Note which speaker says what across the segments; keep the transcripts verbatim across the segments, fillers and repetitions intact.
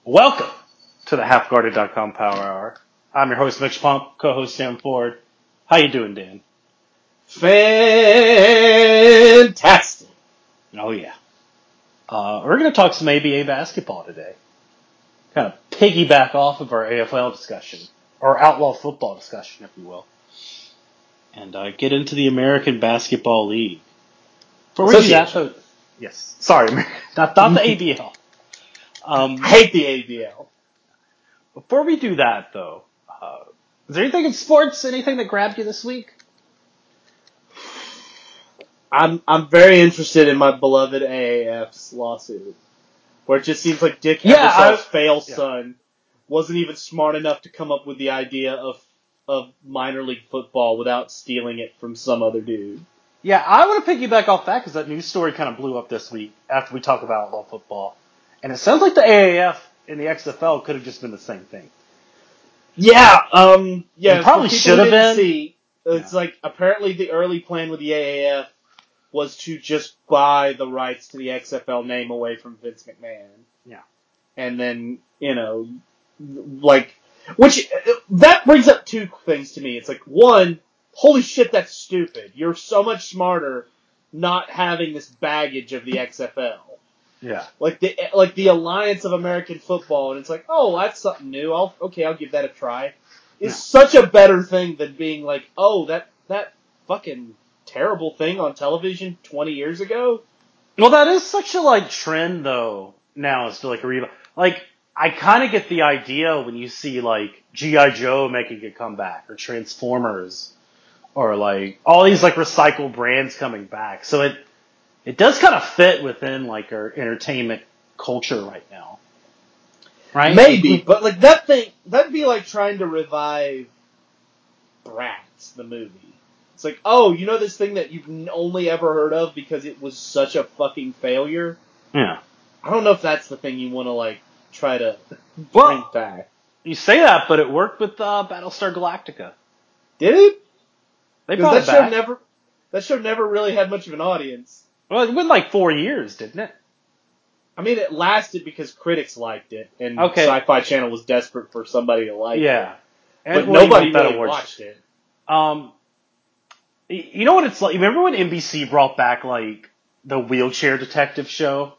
Speaker 1: Welcome to the half guarded dot com Power Hour. I'm your host, Mitch Pump, co-host Sam Ford. How you doing, Dan?
Speaker 2: Fantastic.
Speaker 1: Oh, yeah. Uh, we're going to talk some A B A basketball today. Kind of piggyback off of our A F L discussion, or outlaw football discussion, if you will. And uh, get into the American Basketball League. Before we do that, though, yes, sorry, not, not the A B L. Um,
Speaker 2: I hate the A B L.
Speaker 1: Before we do that, though, uh, is there anything in sports, anything that grabbed you this week?
Speaker 2: I'm I'm very interested in my beloved A A F's lawsuit, where it just seems like Dick
Speaker 1: Yeah,
Speaker 2: Ebersol's
Speaker 1: I-
Speaker 2: fail
Speaker 1: yeah.
Speaker 2: son wasn't even smart enough to come up with the idea of of minor league football without stealing it from some other dude.
Speaker 1: Yeah, I want to piggyback off that because that news story kind of blew up this week after we talk about outlaw football. And it sounds like the A A F and the X F L could have just been the same thing.
Speaker 2: Yeah, um, yeah,
Speaker 1: It probably
Speaker 2: for people
Speaker 1: should
Speaker 2: who
Speaker 1: have
Speaker 2: didn't
Speaker 1: been.
Speaker 2: See, it's
Speaker 1: Yeah.
Speaker 2: like apparently the early plan with the A A F was to just buy the rights to the X F L name away from Vince McMahon.
Speaker 1: Yeah.
Speaker 2: And then, you know, like, which, that brings up two things to me. It's like, one, holy shit, that's stupid. You're so much smarter not having this baggage of the X F L.
Speaker 1: Yeah.
Speaker 2: Like the, like the Alliance of American Football, and it's like, oh, that's something new. I'll, okay, I'll give that a try. It's
Speaker 1: Yeah.
Speaker 2: such a better thing than being like, oh, that, that fucking terrible thing on television twenty years ago.
Speaker 1: Well, that is such a like trend though now. Is to like a re- like I kind of get the idea when you see like G I Joe making a comeback or Transformers or like all these like recycled brands coming back. So it it does kind of fit within like our entertainment culture right now, right?
Speaker 2: Maybe, but like that thing, that'd be like trying to revive Bratz, the movie. It's like, oh, you know this thing that you've only ever heard of because it was such a fucking failure?
Speaker 1: Yeah.
Speaker 2: I don't know if that's the thing you want to like try to
Speaker 1: Well,
Speaker 2: bring back.
Speaker 1: You say that, but it worked with uh, Battlestar Galactica.
Speaker 2: Did it?
Speaker 1: They
Speaker 2: Because
Speaker 1: brought
Speaker 2: that
Speaker 1: it
Speaker 2: show
Speaker 1: back.
Speaker 2: never, that show never really had much of an audience.
Speaker 1: Well, it went like four years, didn't it?
Speaker 2: I mean, it lasted because critics liked it, and
Speaker 1: Okay.
Speaker 2: Sci-Fi Channel was desperate for somebody to like
Speaker 1: Yeah.
Speaker 2: it.
Speaker 1: And,
Speaker 2: But
Speaker 1: well, you
Speaker 2: nobody
Speaker 1: want that
Speaker 2: really
Speaker 1: award.
Speaker 2: watched it.
Speaker 1: Um, y- you know what it's like? You remember when N B C brought back like the wheelchair detective show?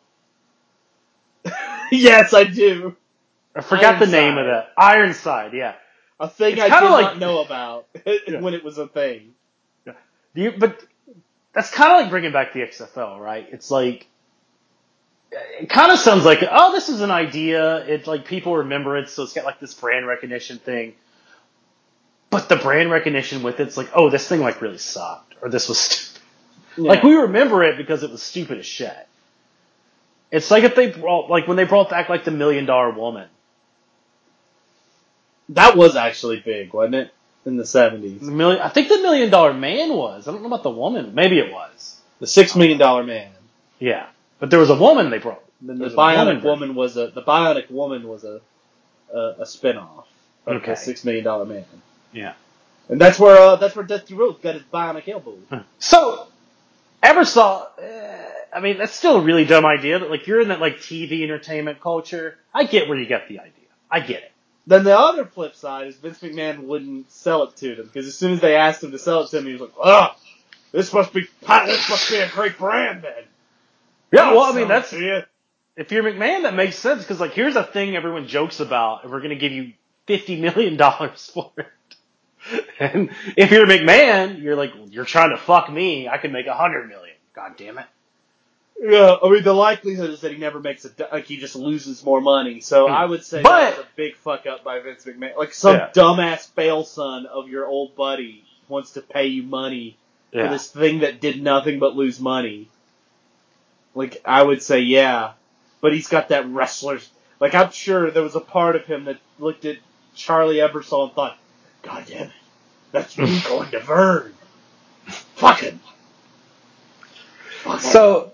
Speaker 2: Yes, I do.
Speaker 1: I forgot the
Speaker 2: Ironside.
Speaker 1: name of that. Ironside, yeah.
Speaker 2: A thing
Speaker 1: It's
Speaker 2: I did
Speaker 1: kinda like-
Speaker 2: not know about
Speaker 1: Yeah.
Speaker 2: when it was a thing.
Speaker 1: Do you, but that's kind of like bringing back the X F L, right? It's like it kind of sounds like, oh, this is an idea. It's like people remember it, so it's got like this brand recognition thing. But the brand recognition with it's like, oh, this thing like really sucked, or this was stupid.
Speaker 2: Yeah.
Speaker 1: Like we remember it because it was stupid as shit. It's like if they brought, like when they brought back like the Million Dollar Woman.
Speaker 2: That was actually big, wasn't it? In the seventies.
Speaker 1: The million, I think the Million Dollar Man was. I don't know about the woman. Maybe it was.
Speaker 2: The Six Million Dollar Man.
Speaker 1: Yeah, but there was a woman they brought.
Speaker 2: Then
Speaker 1: There
Speaker 2: the
Speaker 1: was a
Speaker 2: Bionic
Speaker 1: version.
Speaker 2: Woman was a the Bionic Woman was a a, a spinoff of
Speaker 1: Okay.
Speaker 2: the Six Million Dollar Man.
Speaker 1: Yeah.
Speaker 2: And that's where uh, that's where Dusty Rhodes got his bionic elbow.
Speaker 1: So, Ebersol, uh, I mean, that's still a really dumb idea, but like, you're in that like T V entertainment culture. I get where you get the idea. I get it.
Speaker 2: Then the other flip side is Vince McMahon wouldn't sell it to them because as soon as they asked him to sell it to him, he was like, "Oh, this must be this must be a great brand then."
Speaker 1: Yeah,
Speaker 2: I'll
Speaker 1: well, I
Speaker 2: sell
Speaker 1: mean,
Speaker 2: it
Speaker 1: that's,
Speaker 2: to you.
Speaker 1: if you're McMahon, that makes sense, because like, here's a thing everyone jokes about, and we're gonna give you fifty million dollars for it. And if you're McMahon, you're like, you're trying to fuck me, I can make a hundred million. God damn it.
Speaker 2: Yeah, I mean the likelihood is that he never makes it. Like he just loses more money. So
Speaker 1: Hmm.
Speaker 2: I would say
Speaker 1: But-
Speaker 2: that's a big fuck up by Vince McMahon. Like some
Speaker 1: Yeah.
Speaker 2: dumbass fail son of your old buddy wants to pay you money for
Speaker 1: Yeah.
Speaker 2: this thing that did nothing but lose money. Like I would say, yeah, but he's got that wrestler's. Like I'm sure there was a part of him that looked at Charlie Ebersol and thought, "God damn it, that's me going to Vern. Fuck him." Fuck him.
Speaker 1: So,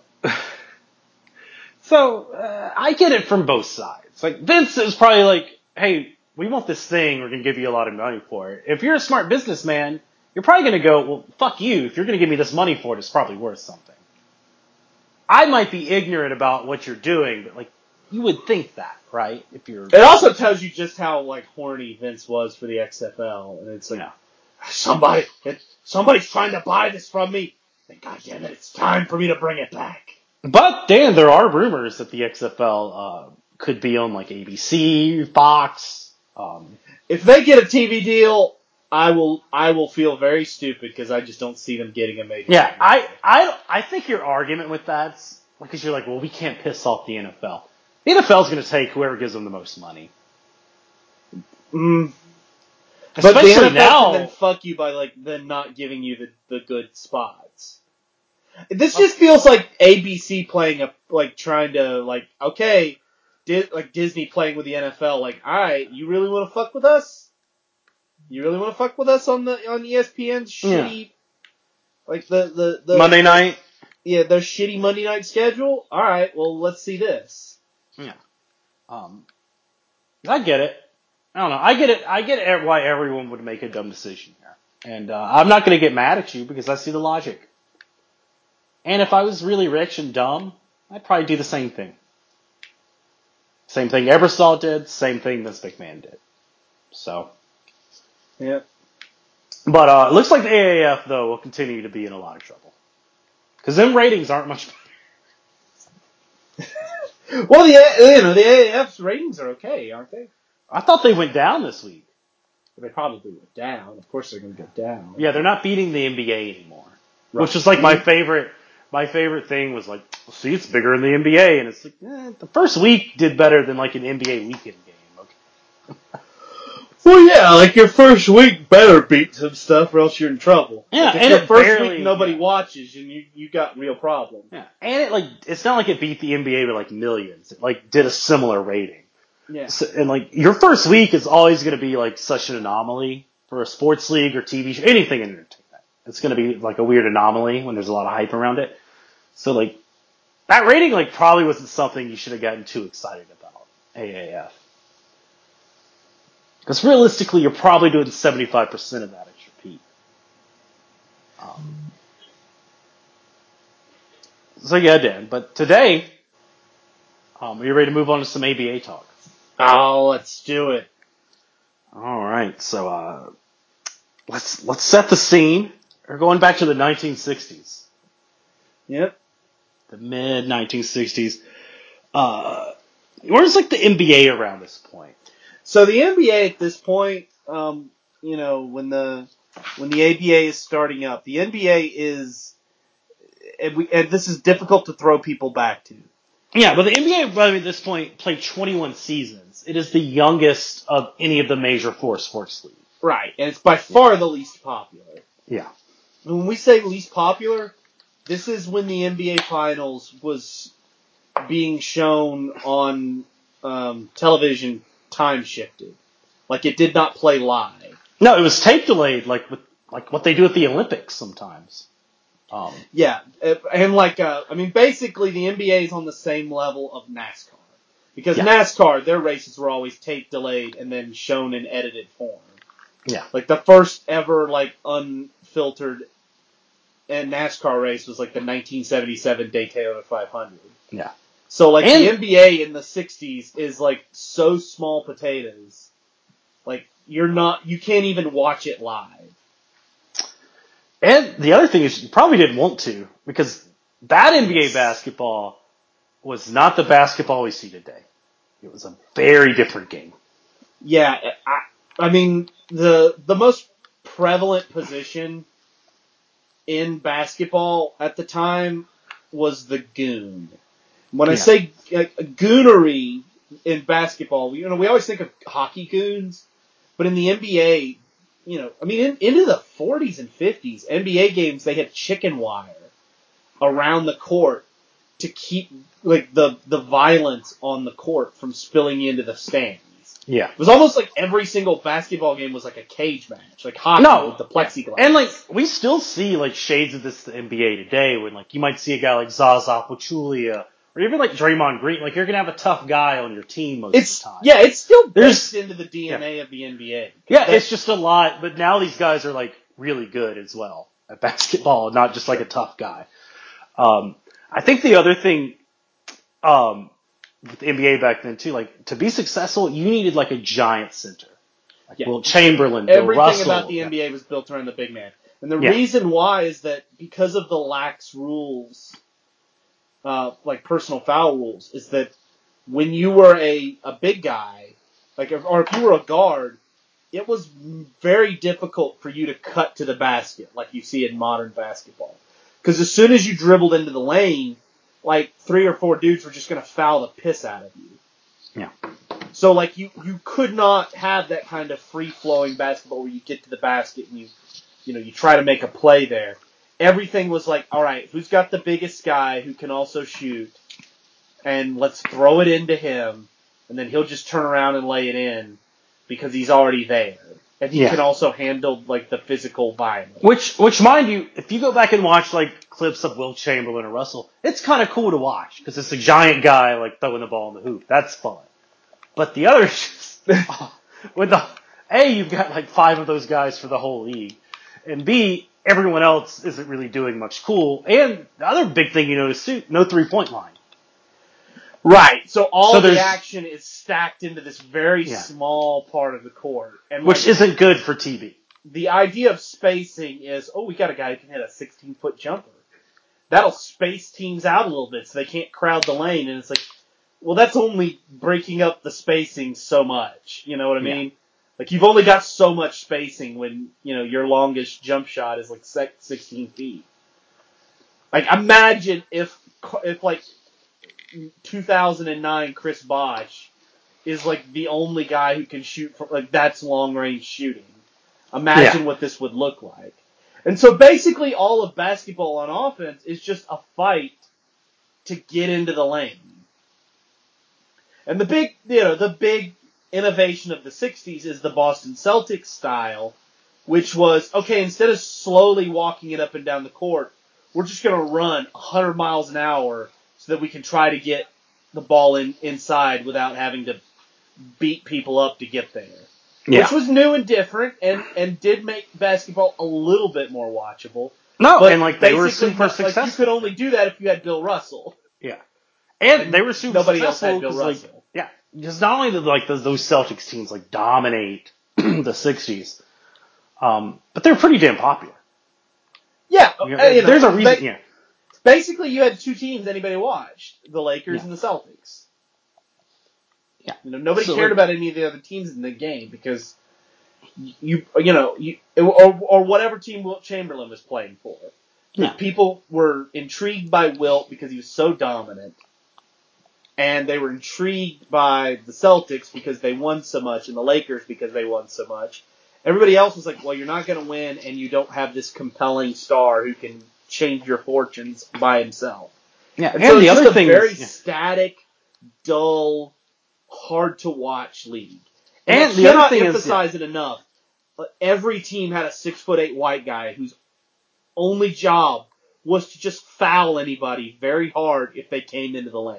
Speaker 1: so uh, I get it from both sides. Like Vince is probably like, "Hey, we want this thing. We're gonna give you a lot of money for it." If you're a smart businessman, you're probably gonna go, "Well, fuck you. If you're gonna give me this money for it, it's probably worth something." I might be ignorant about what you're doing, but like, You would think that, right? If you're.
Speaker 2: It also tells you just how like horny Vince was for the X F L, and it's like
Speaker 1: Yeah.
Speaker 2: somebody, it, somebody's trying to buy this from me. And God damn it, it's time for me to bring it back.
Speaker 1: But Dan, there are rumors that the X F L uh, could be on like A B C, Fox. Um,
Speaker 2: If they get a T V deal, I will I will feel very stupid because I just don't see them getting a major.
Speaker 1: yeah, I, I I think your argument with that's because you're like, well, we can't piss off the N F L. The N F L is going to take whoever gives them the most money.
Speaker 2: Mm. But
Speaker 1: Especially
Speaker 2: the N F L
Speaker 1: now.
Speaker 2: can then fuck you by like then not giving you the, the good spots. This just feels like A B C playing a like trying to like okay, Di- like Disney playing with the N F L. Like, all right, you really want to fuck with us? You really want to fuck with us on the on E S P N's shitty,
Speaker 1: Yeah.
Speaker 2: like the, the the
Speaker 1: Monday night.
Speaker 2: Yeah, their shitty Monday night schedule. All right, well let's see this.
Speaker 1: Yeah. Um, I get it. I don't know. I get it. I get it why everyone would make a dumb decision here. And uh, I'm not going to get mad at you because I see the logic. And if I was really rich and dumb, I'd probably do the same thing. Same thing Ebersol did, same thing Vince McMahon did. So.
Speaker 2: Yeah.
Speaker 1: But uh, it looks like the A A F, though, will continue to be in a lot of trouble. Because them ratings aren't much better.
Speaker 2: Well, the you know the A A F's ratings are okay, aren't they?
Speaker 1: I thought they went down this week.
Speaker 2: They probably went down. Of course, they're going to go down.
Speaker 1: Yeah, they're not beating the N B A anymore.
Speaker 2: Right.
Speaker 1: Which is like my favorite. My favorite thing was like, see, it's bigger in the N B A, and it's like eh, the first week did better than like an N B A weekend game. Okay.
Speaker 2: Well, yeah, like your first week better beat some stuff, or else you're in trouble.
Speaker 1: Yeah,
Speaker 2: like if
Speaker 1: and
Speaker 2: your
Speaker 1: it
Speaker 2: first
Speaker 1: barely,
Speaker 2: week nobody
Speaker 1: yeah.
Speaker 2: watches, and you you got real problems.
Speaker 1: Yeah, and it like it's not like it beat the N B A by like millions. It like did a similar rating.
Speaker 2: Yeah,
Speaker 1: so, and like your first week is always going to be like such an anomaly for a sports league or T V show, anything in entertainment. It's going to be like a weird anomaly when there's a lot of hype around it. So like that rating like probably wasn't something you should have gotten too excited about. A A F. Because realistically, you're probably doing seventy-five percent of that at your peak. Um, so yeah, Dan. But today, um, are you ready to move on to some A B A talk?
Speaker 2: Oh, let's do it.
Speaker 1: All right. So uh, let's let's set the scene. We're going back to the nineteen sixties.
Speaker 2: Yep.
Speaker 1: The mid nineteen sixties. Uh, where's like the N B A around this point?
Speaker 2: So the N B A at this point, um, you know, when the when the A B A is starting up, the N B A is, and, we, and this is difficult to throw people back to.
Speaker 1: Yeah, but the N B A by this point played twenty-one seasons. It is the youngest of any of the major four sports leagues.
Speaker 2: Right, and it's by far the least popular.
Speaker 1: Yeah.
Speaker 2: When we say least popular, this is when the N B A Finals was being shown on um, television time shifted. Like it did not play live.
Speaker 1: No, it was tape delayed, like with like what they do at the Olympics sometimes. Um,
Speaker 2: yeah, and like uh, I mean, basically the N B A is on the same level of NASCAR because
Speaker 1: yeah.
Speaker 2: NASCAR their races were always tape delayed and then shown in edited form.
Speaker 1: Yeah,
Speaker 2: like the first ever like unfiltered and NASCAR race was like the nineteen seventy-seven Daytona five hundred.
Speaker 1: Yeah.
Speaker 2: So like
Speaker 1: and,
Speaker 2: the N B A in the sixties is like so small potatoes. Like you're not, you can't even watch it live.
Speaker 1: And the other thing is you probably didn't want to because that N B A basketball was not the basketball we see today. It was a very different game.
Speaker 2: Yeah, I, I mean the the most prevalent position in basketball at the time was the goon. When I
Speaker 1: Yeah.
Speaker 2: say uh, goonery in basketball, you know, we always think of hockey goons, but in the N B A, you know, I mean, in, into the forties and fifties, N B A games, they had chicken wire around the court to keep, like, the, the violence on the court from spilling into the stands.
Speaker 1: Yeah.
Speaker 2: It was almost like every single basketball game was like a cage match, like hockey
Speaker 1: No.
Speaker 2: with the plexiglass.
Speaker 1: And, like, we still see, like, shades of this in the N B A today when, like, you might see a guy like Zaza Pachulia or even, like, Draymond Green. Like, you're going to have a tough guy on your team most
Speaker 2: it's,
Speaker 1: of the time.
Speaker 2: Yeah, it's still
Speaker 1: There's,
Speaker 2: based into the D N A yeah. of the N B A.
Speaker 1: Yeah, it's just a lot. But now these guys are, like, really good as well at basketball, not just, like, a tough guy. Um, I think the other thing um, with the N B A back then too, like to be successful, you needed like a giant center. Like
Speaker 2: Yeah.
Speaker 1: Wilt Chamberlain, Bill
Speaker 2: Everything
Speaker 1: Russell.
Speaker 2: about the
Speaker 1: yeah.
Speaker 2: N B A was built around the big man. And the
Speaker 1: Yeah.
Speaker 2: reason why is that because of the lax rules, uh, like personal foul rules, is that when you were a, a big guy, like if, or if you were a guard, it was very difficult for you to cut to the basket like you see in modern basketball. Because as soon as you dribbled into the lane, like three or four dudes were just going to foul the piss out of you.
Speaker 1: Yeah.
Speaker 2: So like you, you could not have that kind of free flowing basketball where you get to the basket and you you know you try to make a play there. Everything was like, all right, who's got the biggest guy who can also shoot, and let's throw it into him, and then he'll just turn around and lay it in because he's already there, and he
Speaker 1: Yeah.
Speaker 2: can also handle like the physical violence.
Speaker 1: Which, which, mind you, if you go back and watch like clips of Wilt Chamberlain or Russell, it's kind of cool to watch because it's a giant guy like throwing the ball in the hoop. That's fun. But the others, with the A, you've got like five of those guys for the whole league, and B, everyone else isn't really doing much cool. And the other big thing you notice too, no three point line.
Speaker 2: Right. So all
Speaker 1: So
Speaker 2: of the
Speaker 1: there's-
Speaker 2: action is stacked into this very
Speaker 1: Yeah.
Speaker 2: small part of the court, and
Speaker 1: Which
Speaker 2: like,
Speaker 1: isn't good for T V.
Speaker 2: the idea of spacing is, oh, we got a guy who can hit a sixteen foot jumper. That'll space teams out a little bit so they can't crowd the lane. And it's like, well, that's only breaking up the spacing so much. You know what I
Speaker 1: Yeah.
Speaker 2: mean? Like, you've only got so much spacing when, you know, your longest jump shot is like sixteen feet. Like, imagine if, if like, two thousand nine Chris Bosh is like the only guy who can shoot from, like, that's long range shooting. Imagine
Speaker 1: Yeah.
Speaker 2: what this would look like. And so basically all of basketball on offense is just a fight to get into the lane. And the big, you know, the big innovation of the sixties is the Boston Celtics style, which was, okay, instead of slowly walking it up and down the court, we're just going to run one hundred miles an hour so that we can try to get the ball in inside without having to beat people up to get there.
Speaker 1: Yeah.
Speaker 2: Which was new and different, and, and did make basketball a little bit more watchable.
Speaker 1: No,
Speaker 2: But
Speaker 1: and like they were
Speaker 2: basically,
Speaker 1: super
Speaker 2: like,
Speaker 1: successful.
Speaker 2: you could only do that if you had Bill Russell.
Speaker 1: Yeah. And,
Speaker 2: And
Speaker 1: they were super
Speaker 2: nobody else
Speaker 1: successful
Speaker 2: had Bill
Speaker 1: because, like,
Speaker 2: Russell.
Speaker 1: yeah, just not only did like those, those Celtics teams like dominate the sixties, um, but they're pretty damn popular.
Speaker 2: Yeah,
Speaker 1: You know,
Speaker 2: uh, you know,
Speaker 1: there's a reason.
Speaker 2: ba-
Speaker 1: Yeah.
Speaker 2: Basically, you had two teams anybody watched: the Lakers
Speaker 1: Yeah.
Speaker 2: and the Celtics.
Speaker 1: Yeah.
Speaker 2: You know, nobody
Speaker 1: So,
Speaker 2: cared
Speaker 1: like-
Speaker 2: about any of the other teams in the game because you, you know, you or or whatever team Wilt Chamberlain was playing for.
Speaker 1: Yeah.
Speaker 2: People were intrigued by Wilt because he was so dominant. And they were intrigued by the Celtics because they won so much, and the Lakers because they won so much. Everybody else was like, well, you're not going to win, and you don't have this compelling star who can change your fortunes by himself.
Speaker 1: Yeah.
Speaker 2: And,
Speaker 1: And,
Speaker 2: so
Speaker 1: the
Speaker 2: it's
Speaker 1: other
Speaker 2: just a
Speaker 1: thing
Speaker 2: very
Speaker 1: is, yeah.
Speaker 2: static, dull, hard-to-watch league.
Speaker 1: And
Speaker 2: And I
Speaker 1: the other
Speaker 2: cannot
Speaker 1: thing is,
Speaker 2: emphasize it enough, but every team had a six-foot-eight white guy whose only job was to just foul anybody very hard if they came into the lane.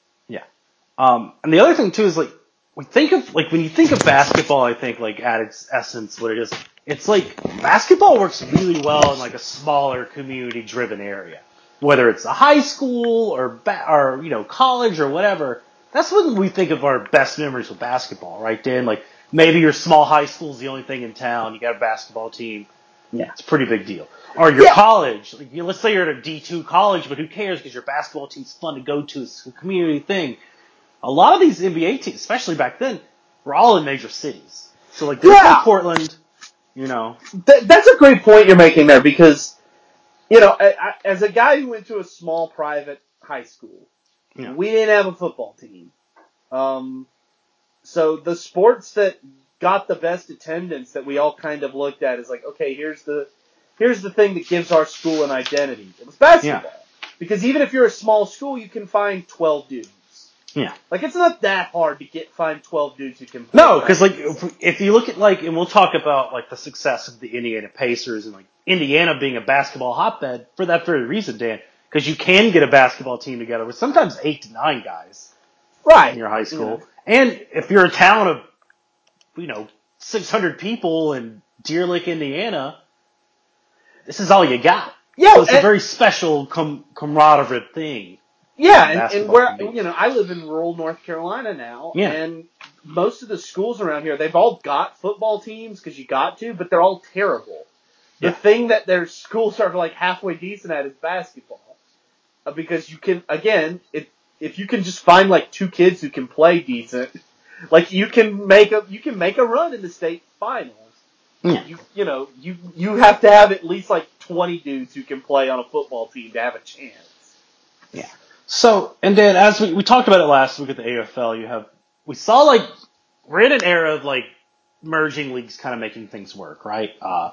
Speaker 1: Um, and the other thing too is like we think of like when you think of basketball, I think like at its essence, what it is, it's like basketball works really well in like a smaller community-driven area, whether it's a high school or ba- or you know college or whatever. That's when we think of our best memories with basketball, right, Dan? Like maybe your small high school is the only thing in town. You got a basketball team.
Speaker 2: Yeah.
Speaker 1: It's a pretty big deal. Or your
Speaker 2: Yeah.
Speaker 1: college. Like, you, let's say you're at a D two college, but who cares because your basketball team's fun to go to. It's a community thing. A lot of these N B A teams, especially back then, were all in major cities. So like, this
Speaker 2: Yeah.
Speaker 1: in Portland, you know.
Speaker 2: Th- that's a great point you're making there because, you know, I, I, as a guy who went to a small private high school,
Speaker 1: Yeah.
Speaker 2: we didn't have a football team. Um, so the sports that got the best attendance that we all kind of looked at is like, okay, here's the here's the thing that gives our school an identity. It was basketball. Because even if you're a small school, you can find twelve dudes.
Speaker 1: Yeah.
Speaker 2: Like, it's not that hard to get find twelve dudes who can play.
Speaker 1: No, because like if, if you look at like, and we'll talk about like the success of the Indiana Pacers and like Indiana being a basketball hotbed for that very reason, Dan. Because you can get a basketball team together with sometimes eight to nine guys
Speaker 2: right
Speaker 1: in your high school,
Speaker 2: Yeah.
Speaker 1: and if you're a town of you know six hundred people in Deer Lake, Indiana, this is all you got.
Speaker 2: Yeah,
Speaker 1: So it's a
Speaker 2: and-
Speaker 1: very special com- camaraderie thing.
Speaker 2: Yeah, and, and where, you know, I live in rural North Carolina now,
Speaker 1: yeah.
Speaker 2: and most of the schools around here, they've all got football teams because you got to, but they're all terrible. The
Speaker 1: yeah.
Speaker 2: thing that their schools are like halfway decent at is basketball. Uh, because you can, again, if, if you can just find like two kids who can play decent, like you can make a, you can make a run in the state finals.
Speaker 1: Yeah.
Speaker 2: You, you know, you, you have to have at least like twenty dudes who can play on a football team to have a chance.
Speaker 1: Yeah. So, and then as we, we talked about it last week at the A F L, you have, we saw like, we're in an era of like merging leagues kind of making things work, right? Uh,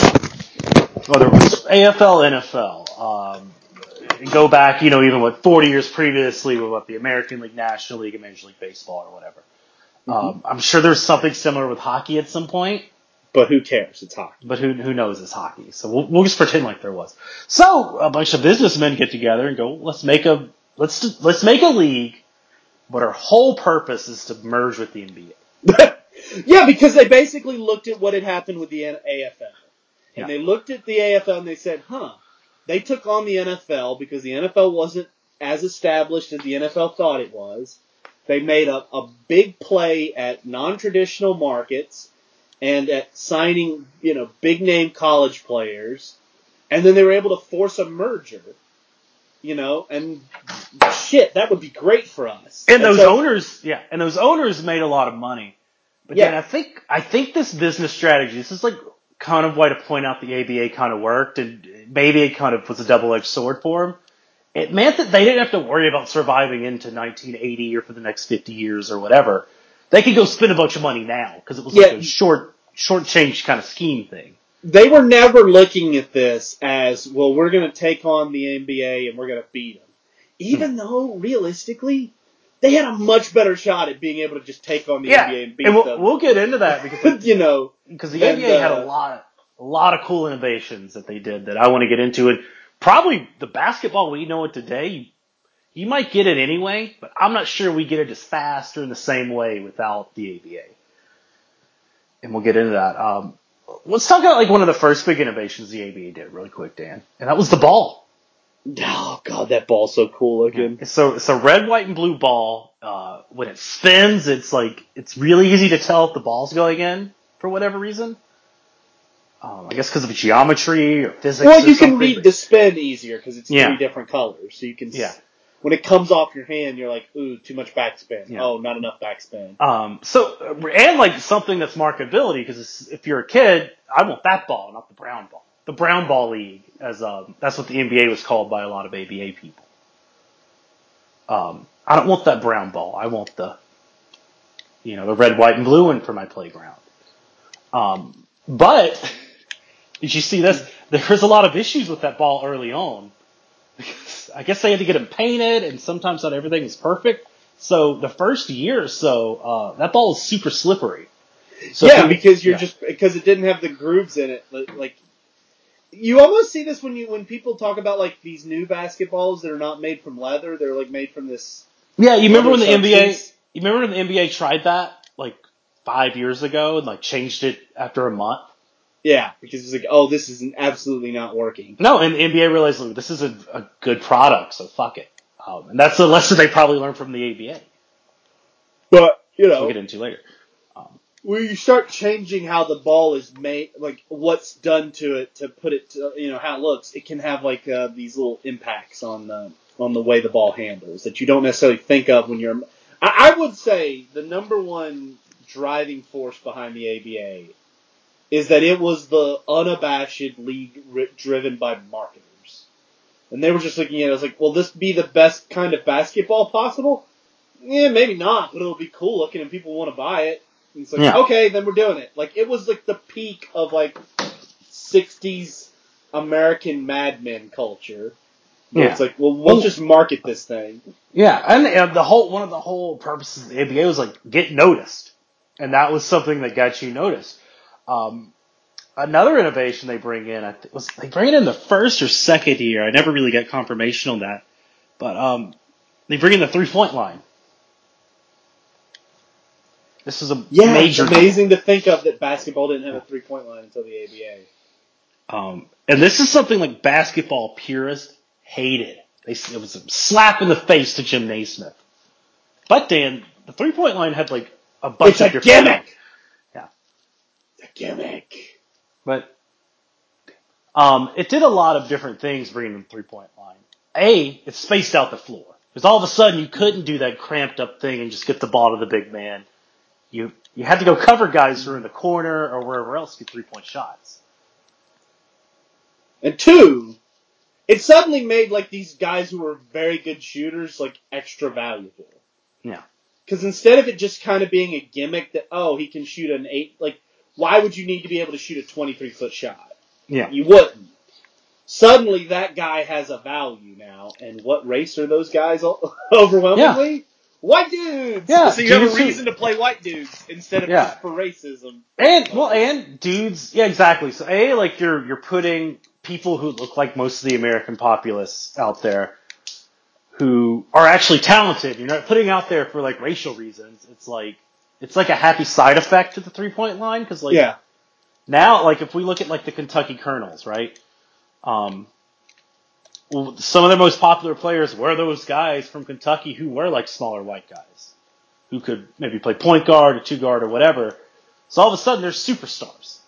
Speaker 1: whether it was A F L, N F L, um, go back, you know, even what, forty years previously with what the American League, National League, and Major League Baseball or whatever. Mm-hmm. Um, I'm sure there's something similar with hockey at some point.
Speaker 2: But who cares? It's hockey.
Speaker 1: But who who knows it's hockey. So we'll, we'll just pretend like there was. So a bunch of businessmen get together and go, let's make a, let's, let's make a league, but our whole purpose is to merge with the N B A.
Speaker 2: Yeah, because they basically looked at what had happened with the A F L. And yeah. They looked at the A F L and they said, huh, they took on the N F L because the N F L wasn't as established as the N F L thought it was. They made a, a big play at non-traditional markets and at signing, you know, big-name college players. And then they were able to force a merger. You know, and shit, that would be great for us.
Speaker 1: And, and those so, owners, yeah, and those owners made a lot of money. But
Speaker 2: yeah,
Speaker 1: then I think, I think this business strategy, this is like kind of why to point out the A B A kind of worked, and maybe it kind of was a double-edged sword for them. It meant that they didn't have to worry about surviving into nineteen eighty or for the next fifty years or whatever. They could go spend a bunch of money now because it was like yeah. a short, short change kind of scheme thing.
Speaker 2: They were never looking at this as, well, we're going to take on the N B A and we're going to beat them. Even hmm. though, realistically, they had a much better shot at being able to just take on the
Speaker 1: yeah.
Speaker 2: N B A and beat
Speaker 1: and we'll,
Speaker 2: them.
Speaker 1: We'll get into that because, like,
Speaker 2: you know,
Speaker 1: because the N B A uh, had a lot, a lot of cool innovations that they did that I want to get into. And probably the basketball we know it today, you might get it anyway, but I'm not sure we get it as fast or in the same way without the A B A. And we'll get into that. Um, Let's talk about like one of the first big innovations the A B A did really quick, Dan. And that was the ball.
Speaker 2: Oh, God, that ball's so cool looking.
Speaker 1: Yeah. So it's a red, white, and blue ball. Uh, when it spins, it's like, it's really easy to tell if the ball's going in for whatever reason. Um, I guess because of geometry or physics
Speaker 2: Well,
Speaker 1: or
Speaker 2: you
Speaker 1: something.
Speaker 2: can read the spin easier because it's
Speaker 1: yeah.
Speaker 2: three different colors. So you can
Speaker 1: yeah.
Speaker 2: When it comes off your hand, you're like, ooh, too much backspin.
Speaker 1: Yeah.
Speaker 2: Oh, not enough backspin.
Speaker 1: Um, so, and like something that's marketability, because if you're a kid, I want that ball, not the brown ball. The brown ball league, as um, that's what the N B A was called by a lot of A B A people. Um, I don't want that brown ball. I want the, you know, the red, white, and blue one for my playground. Um, but, did you see this? There was a lot of issues with that ball early on. I guess they had to get them painted, and sometimes not everything is perfect. So the first year or so, uh, that ball is super slippery. So
Speaker 2: yeah,
Speaker 1: you,
Speaker 2: because you're
Speaker 1: yeah.
Speaker 2: just because it didn't have the grooves in it. Like you almost see this when you when people talk about like these new basketballs that are not made from leather; they're like made from this.
Speaker 1: Yeah, you remember when the substance. N B A? You remember when the N B A tried that like five years ago and like changed it after a month?
Speaker 2: Yeah, because it's like, oh, this is absolutely not working.
Speaker 1: No, and the N B A realized, look, this is a, a good product, so fuck it. Um, and that's the lesson they probably learned from the A B A.
Speaker 2: But, you know.
Speaker 1: We'll get into later. Um,
Speaker 2: when you start changing how the ball is made, like what's done to it to put it to, you know, how it looks, it can have like uh, these little impacts on the, on the way the ball handles that you don't necessarily think of when you're. I, I would say the number one driving force behind the A B A is that it was the unabashed league driven by marketers. And they were just looking at it as like, will this be the best kind of basketball possible? Yeah, maybe not, but it'll be cool looking and people want to buy it. And it's like, yeah. okay, then we're doing it. Like, it was like the peak of like sixties American Mad Men culture. Yeah. It's like, well, we'll, we'll just market this thing.
Speaker 1: Yeah, and, and the whole, one of the whole purposes of the A B A was like, get noticed. And that was something that got you noticed. Um, another innovation they bring in, I th- was they bring it in the first or second year. I never really got confirmation on that, but um, they bring in the three point line. This is a
Speaker 2: yeah,
Speaker 1: major.
Speaker 2: It's amazing deal. to think of that basketball didn't have a three point line until the A B A.
Speaker 1: Um, and this is something like basketball purists hated. They, it was a slap in the face to Jim Naismith. But Dan, the three point line had like a bunch
Speaker 2: it's
Speaker 1: of
Speaker 2: a
Speaker 1: different
Speaker 2: gimmick.
Speaker 1: Yeah,
Speaker 2: it's a gimmick.
Speaker 1: But um, it did a lot of different things bringing the three point line. A, it spaced out the floor because all of a sudden you couldn't do that cramped up thing and just get the ball to the big man. You you had to go cover guys who were in the corner or wherever else to get three point shots.
Speaker 2: And two, it suddenly made like these guys who were very good shooters like extra valuable.
Speaker 1: Yeah.
Speaker 2: Because instead of it just kind of being a gimmick that, oh, he can shoot an eight, like, why would you need to be able to shoot a twenty-three foot shot?
Speaker 1: Yeah.
Speaker 2: You wouldn't. Suddenly that guy has a value now. And what race are those guys overwhelmingly? Yeah. White dudes!
Speaker 1: Yeah.
Speaker 2: So you have a reason to play white dudes instead of yeah. just for racism.
Speaker 1: And, well, and dudes, yeah, exactly. So A, like, you're, you're putting people who look like most of the American populace out there who are actually talented. You're not putting out there for like racial reasons. It's like it's like a happy side effect to the three point line because like
Speaker 2: yeah.
Speaker 1: now like if we look at like the Kentucky Colonels, right? Um, well, some of their most popular players were those guys from Kentucky who were like smaller white guys who could maybe play point guard or two guard or whatever. So all of a sudden they're superstars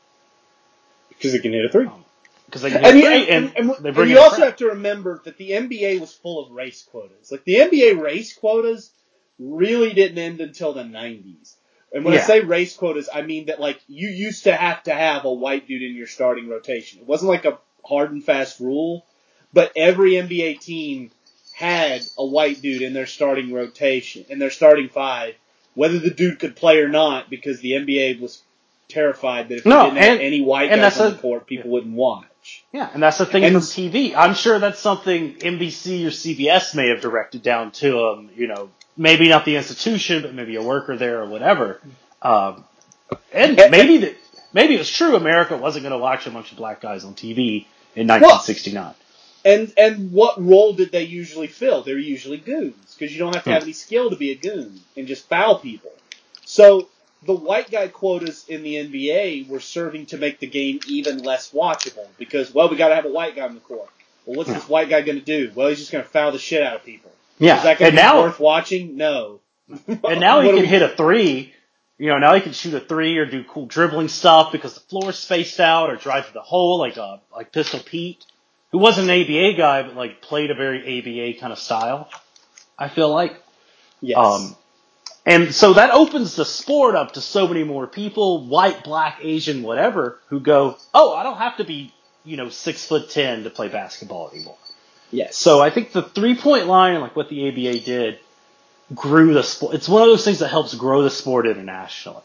Speaker 2: because they can hit a three. Um,
Speaker 1: Because they can hit
Speaker 2: and,
Speaker 1: three,
Speaker 2: and,
Speaker 1: and,
Speaker 2: and,
Speaker 1: they bring
Speaker 2: and you also
Speaker 1: crowd.
Speaker 2: have to remember that the N B A was full of race quotas. Like the N B A race quotas really didn't end until the nineties. And when
Speaker 1: yeah.
Speaker 2: I say race quotas, I mean that like you used to have to have a white dude in your starting rotation. It wasn't like a hard and fast rule, but every N B A team had a white dude in their starting rotation, in their starting five, whether the dude could play or not, because the N B A was terrified that if
Speaker 1: no,
Speaker 2: they didn't
Speaker 1: and,
Speaker 2: have any white guys on the court, people yeah. wouldn't watch.
Speaker 1: Yeah, and that's the thing
Speaker 2: and,
Speaker 1: from T V. I'm sure that's something N B C or C B S may have directed down to them. You know, maybe not the institution, but maybe a worker there or whatever. Um, and maybe the, maybe it was true. America wasn't going to watch a bunch of black guys on T V in nineteen sixty-nine.
Speaker 2: Well, and and what role did they usually fill? They were usually goons because you don't have to have any skill to be a goon and just foul people. So the white guy quotas in the N B A were serving to make the game even less watchable because, well, we got to have a white guy on the court. Well, what's yeah. this white guy going to do? Well, he's just going to foul the shit out of people.
Speaker 1: Yeah.
Speaker 2: Is that going to
Speaker 1: be
Speaker 2: now, worth watching? No.
Speaker 1: And now he can we... hit a three. You know, now he can shoot a three or do cool dribbling stuff because the floor's spaced out or drive to the hole like a, like Pistol Pete, who wasn't an A B A guy but like played a very A B A kind of style, I feel like.
Speaker 2: Yes.
Speaker 1: Um, And so that opens the sport up to so many more people, white, black, Asian, whatever, who go, oh, I don't have to be, you know, six foot ten to play basketball anymore.
Speaker 2: Yes.
Speaker 1: So I think the three point line, like what the A B A did, grew the sport. It's one of those things that helps grow the sport internationally.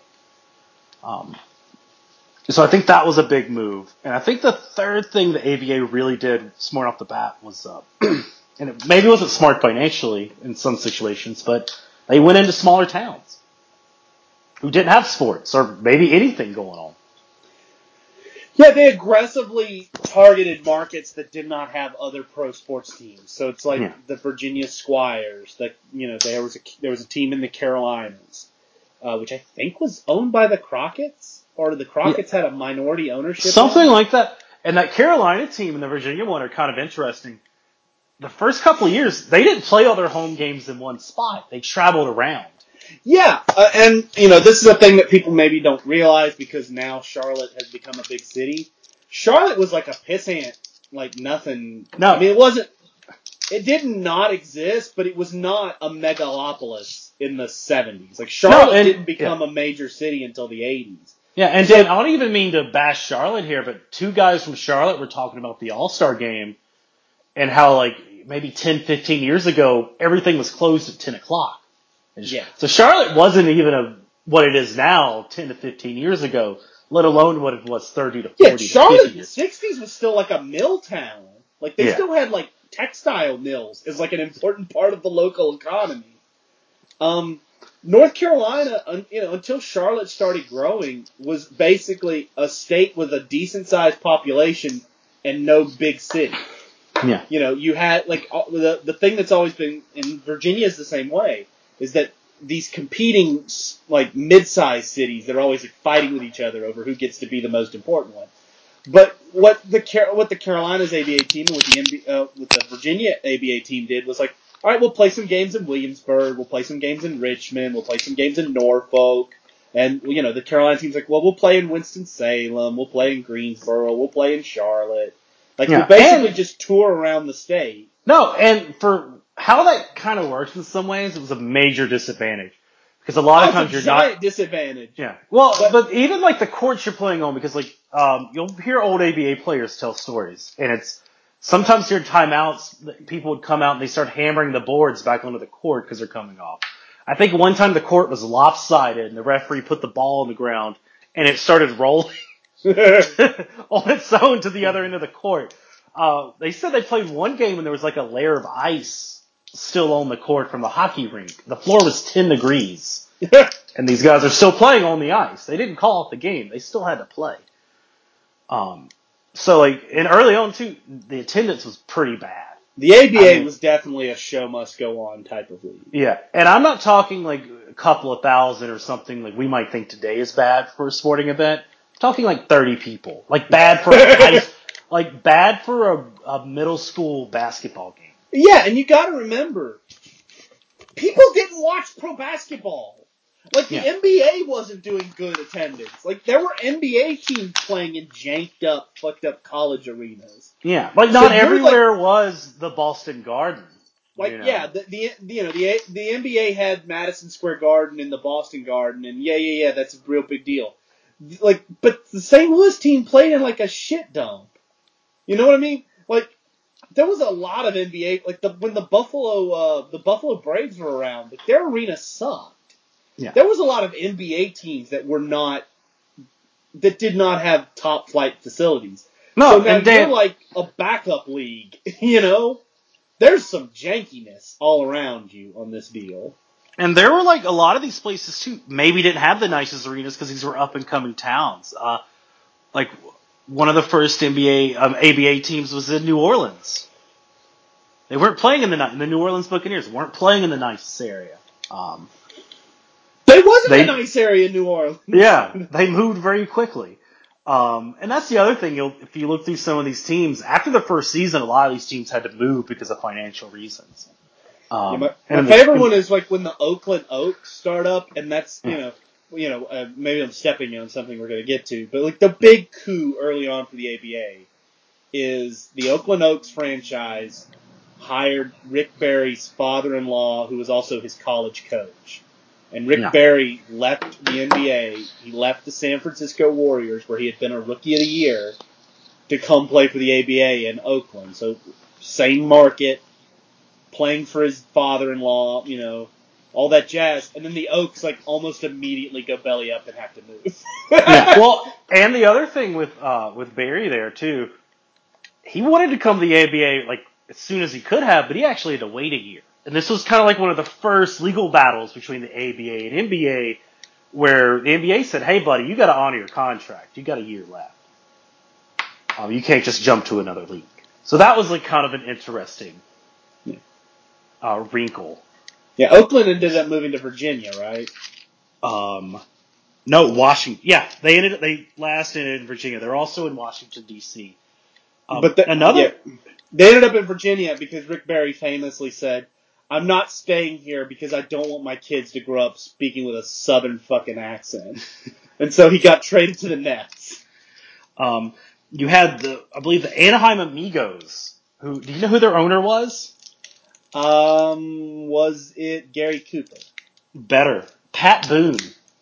Speaker 1: Um, so I think that was a big move. And I think the third thing the A B A really did, smart off the bat, was, uh, and it maybe wasn't smart financially in some situations, but they went into smaller towns who didn't have sports or maybe anything going on.
Speaker 2: Yeah, they aggressively targeted markets that did not have other pro sports teams. So it's like yeah. the Virginia Squires. That you know there was a there was a team in the Carolinas, uh, which I think was owned by the Crockett's, or the Crockett's yeah. had a minority ownership.
Speaker 1: Something
Speaker 2: on.
Speaker 1: like that. And that Carolina team and the Virginia one are kind of interesting. The first couple of years, they didn't play all their home games in one spot. They traveled around.
Speaker 2: Yeah, uh, and, you know, this is a thing that people maybe don't realize because now Charlotte has become a big city. Charlotte was like a pissant, like nothing.
Speaker 1: No.
Speaker 2: I mean, it wasn't, it did not exist, but it was not a megalopolis in the seventies. Like, Charlotte no, and, didn't become yeah. a major city until the eighties.
Speaker 1: Yeah, and so, Dan, I don't even mean to bash Charlotte here, but two guys from Charlotte were talking about the All-Star game and how, like, maybe ten, fifteen years ago, everything was closed at ten o'clock.
Speaker 2: Yeah.
Speaker 1: So Charlotte wasn't even a, what it is now ten to fifteen years ago, let alone what it was thirty to forty
Speaker 2: yeah, Charlotte
Speaker 1: to fifty
Speaker 2: in the sixties was still like a mill town. Like, they yeah. still had, like, textile mills as, like, an important part of the local economy. Um, North Carolina, you know, until Charlotte started growing, was basically a state with a decent-sized population and no big city.
Speaker 1: Yeah.
Speaker 2: You know, you had, like, the the thing that's always been, in Virginia is the same way, is that these competing, like, mid-sized cities that are always like, fighting with each other over who gets to be the most important one. But what the Car- what the Carolinas A B A team and what the N B- uh, what the Virginia A B A team did was like, all right, we'll play some games in Williamsburg, we'll play some games in Richmond, we'll play some games in Norfolk, and you know the Carolina team's like, well, we'll play in Winston-Salem, we'll play in Greensboro, we'll play in Charlotte. Like
Speaker 1: Yeah,
Speaker 2: we basically
Speaker 1: and-
Speaker 2: just tour around the state.
Speaker 1: No, and for how that kind of works in some ways, it was a major disadvantage. Because a lot of
Speaker 2: That's
Speaker 1: times
Speaker 2: a
Speaker 1: you're
Speaker 2: giant
Speaker 1: not.
Speaker 2: disadvantage.
Speaker 1: Yeah. Well,
Speaker 2: But-
Speaker 1: but, even like the courts you're playing on, because like um, you'll hear old A B A players tell stories, and it's sometimes during timeouts, people would come out and they start hammering the boards back onto the court because they're coming off. I think one time the court was lopsided, and the referee put the ball on the ground, and it started rolling on its own to the other end of the court. Uh, they said they played one game and there was like a layer of ice still on the court from the hockey rink. The floor was ten degrees. And these guys are still playing on the ice. They didn't call off the game. They still had to play. Um, so like, and early on too, the attendance was pretty bad.
Speaker 2: The A B A
Speaker 1: I mean-
Speaker 2: was definitely a show must go on type of league.
Speaker 1: Yeah. And I'm not talking like a couple of thousand or something like we might think today is bad for a sporting event. I'm talking like thirty people. Like bad for a high, like bad for a, a middle school basketball game.
Speaker 2: Yeah, and you gotta remember, people didn't watch pro basketball. Like, the
Speaker 1: Yeah.
Speaker 2: N B A wasn't doing good attendance. Like, there were N B A teams playing in janked up, fucked up college arenas.
Speaker 1: Yeah. Like
Speaker 2: So
Speaker 1: not
Speaker 2: you're,
Speaker 1: everywhere was the Boston Garden.
Speaker 2: Like,
Speaker 1: you know?
Speaker 2: yeah, the, the you know the the N B A had Madison Square Garden and the Boston Garden, and yeah, yeah, yeah, that's a real big deal. Like, but the Saint Louis team played in like a shit dump. You know what I mean? Like, there was a lot of N B A. Like the when the Buffalo uh, the Buffalo Braves were around, like their arena sucked.
Speaker 1: Yeah.
Speaker 2: There was a lot of N B A teams that were not that did not have top flight facilities.
Speaker 1: No,
Speaker 2: so now
Speaker 1: and Dan,
Speaker 2: you're like a backup league, you know? There's some jankiness all around you on this deal.
Speaker 1: and there were like a lot of these places too. Maybe didn't have the nicest arenas because these were up and coming towns. Uh, like one of the first N B A um, A B A teams was in New Orleans. They weren't playing in the ni- the New Orleans Buccaneers weren't playing in the nicest area. Um,
Speaker 2: There wasn't
Speaker 1: They-
Speaker 2: a nice area in New Orleans.
Speaker 1: yeah, they moved very quickly. Um, and that's the other thing. You'll, if you look through some of these teams, after the first season, a lot of these teams had to move because of financial reasons. Um,
Speaker 2: Yeah, my
Speaker 1: and
Speaker 2: my
Speaker 1: the-
Speaker 2: favorite one is like when the Oakland Oaks start up, and that's you
Speaker 1: Yeah.
Speaker 2: know, you know, uh, maybe I'm stepping on something we're going to get to, but like the big coup early on for the A B A is the Oakland Oaks franchise hired Rick Barry's father-in-law, who was also his college coach, and Rick
Speaker 1: Yeah.
Speaker 2: Barry left the N B A. He left the San Francisco Warriors, where he had been a Rookie of the Year, to come play for the A B A in Oakland. So same market. Playing for his father-in-law, you know, all that jazz, and then the Oaks like almost immediately go belly up and have to move.
Speaker 1: yeah. Well, and the other thing with uh, with Barry there too, he wanted to come to the A B A like as soon as he could have, but he actually had to wait a year. And this was kind of like one of the first legal battles between the A B A and N B A, where the N B A said, "Hey, buddy, you got to honor your contract. You got a year left. Um, you can't just jump to another league." So that was like kind of an interesting uh, wrinkle.
Speaker 2: Yeah, Oakland ended up moving to Virginia, right?
Speaker 1: Um, no, Washington. Yeah, they ended. They last ended in Virginia. They're also in Washington D C. Um,
Speaker 2: but the,
Speaker 1: another.
Speaker 2: yeah, they ended up in Virginia because Rick Barry famously said, "I'm not staying here because I don't want my kids to grow up speaking with a Southern fucking accent," and so he got traded to the Nets.
Speaker 1: Um, you had the, I believe, the Anaheim Amigos. Who do you know who their owner was?
Speaker 2: Um, was it Gary Cooper?
Speaker 1: Better, Pat Boone.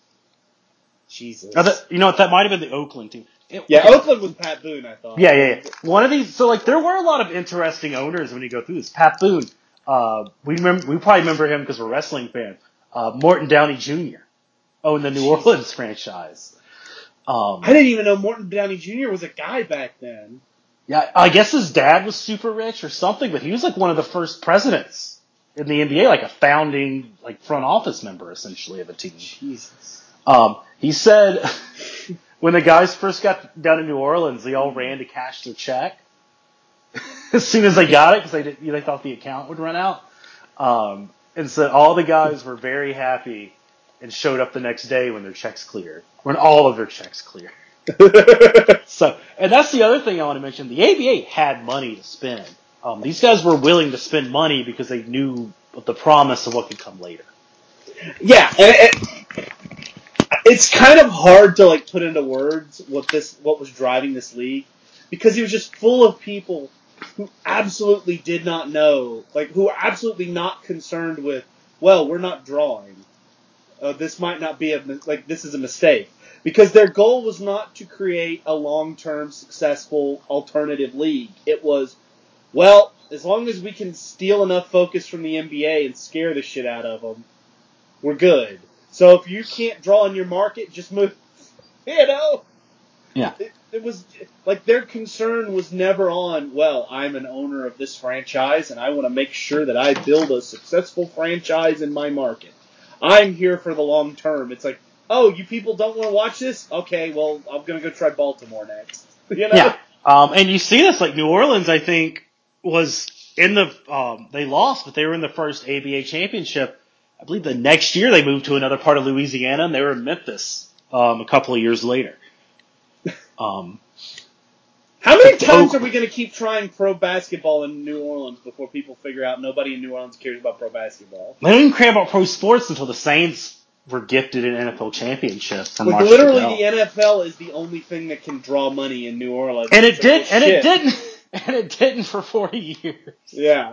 Speaker 2: Jesus.
Speaker 1: Or the, you know what? That might have been the Oakland team. It-
Speaker 2: Yeah,
Speaker 1: okay.
Speaker 2: Oakland was Pat Boone, I thought.
Speaker 1: Yeah, yeah, yeah. One of these. So like, there were a lot of interesting owners when you go through this. Pat Boone. Uh, we remember. We probably remember him because we're wrestling fans. Uh, Morton Downey Junior owned the New Orleans franchise. Um,
Speaker 2: I didn't even know Morton Downey Junior was a guy back then.
Speaker 1: Yeah, I guess his dad was super rich or something, but he was like one of the first presidents in the N B A, like a founding, like front office member essentially of a team.
Speaker 2: Jesus.
Speaker 1: Um, he said when the guys first got down in New Orleans, they all ran to cash their check as soon as they got it because they didn't, they thought the account would run out. Um, and so all the guys were very happy and showed up the next day when their checks cleared, when all of their checks cleared. So, and that's the other thing I want to mention. The A B A had money to spend. Um, these guys were willing to spend money because they knew the promise of what could come later.
Speaker 2: Yeah, and it, it's kind of hard to like put into words what this what was driving this league, because he was just full of people who absolutely did not know, like who were absolutely not concerned with. Well, we're not drawing. Uh, this might not be a like this is a mistake, because their goal was not to create a long-term successful alternative league. It was, well, as long as we can steal enough focus from the N B A and scare the shit out of them, we're good. So if you can't draw in your market, just move. You know?
Speaker 1: Yeah.
Speaker 2: It, it was, like, their concern was never on, well, I'm an owner of this franchise, and I want to make sure that I build a successful franchise in my market. I'm here for the long term. It's like, oh, you people don't want to watch this? Okay, well, I'm going to go try Baltimore next. You know?
Speaker 1: Yeah. Um, and you see this, like, New Orleans, I think, was in the, um, they lost, but they were in the first A B A championship. I believe the next year they moved to another part of Louisiana, and they were in Memphis, um, a couple of years later. Um,
Speaker 2: How many times are we going to keep trying pro basketball in New Orleans before people figure out nobody in New Orleans cares about pro basketball?
Speaker 1: They don't even care about pro sports until the Saints were gifted an N F L championship from
Speaker 2: Like,
Speaker 1: Mark
Speaker 2: literally,
Speaker 1: Goodell.
Speaker 2: the N F L is the only thing that can draw money in New Orleans.
Speaker 1: And it
Speaker 2: It's
Speaker 1: did,
Speaker 2: like,
Speaker 1: and
Speaker 2: well,
Speaker 1: it
Speaker 2: shit.
Speaker 1: didn't, and it didn't for forty years.
Speaker 2: Yeah.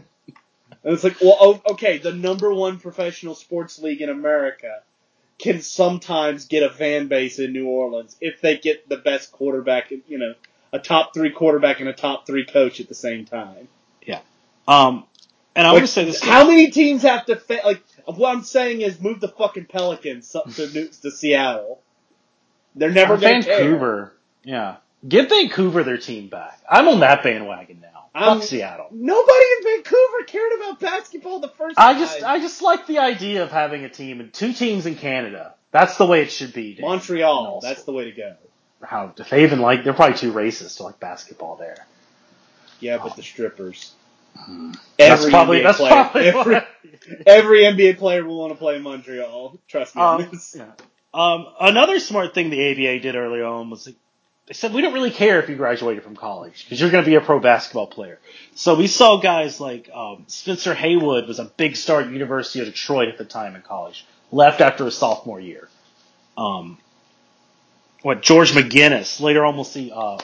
Speaker 2: And it's like, well, oh, okay, the number one professional sports league in America can sometimes get a fan base in New Orleans if they get the best quarterback, you know, a top three quarterback and a top three coach at the same time.
Speaker 1: Yeah. Um, and I
Speaker 2: Like,
Speaker 1: want to say this.
Speaker 2: How many teams have to, fa- like, what I'm saying is move the fucking Pelicans up to, New- to Seattle. They're never
Speaker 1: uh,
Speaker 2: going to care.
Speaker 1: Vancouver. Yeah. Give Vancouver their team back. I'm on that bandwagon now.
Speaker 2: Um,
Speaker 1: Fuck Seattle.
Speaker 2: Nobody in Vancouver cared about basketball the first
Speaker 1: I
Speaker 2: time.
Speaker 1: just, I just like the idea of having a team and two teams in Canada. That's the way it should be. Dan.
Speaker 2: Montreal, that's the way to go.
Speaker 1: How if they even like? They're probably too racist to like basketball there.
Speaker 2: Yeah, but the strippers.
Speaker 1: Hmm.
Speaker 2: Every
Speaker 1: That's probably
Speaker 2: N B A
Speaker 1: that's
Speaker 2: player,
Speaker 1: probably
Speaker 2: every,
Speaker 1: what,
Speaker 2: every N B A player will want to play in Montreal. Trust me on
Speaker 1: um,
Speaker 2: this.
Speaker 1: yeah. Um, another smart thing the A B A did early on was like, they said we don't really care if you graduated from college because you're going to be a pro basketball player. So we saw guys like um, Spencer Haywood was a big star at University of Detroit at the time in college. Left after his sophomore year. Um, what George McGinnis later on we'll see. Uh,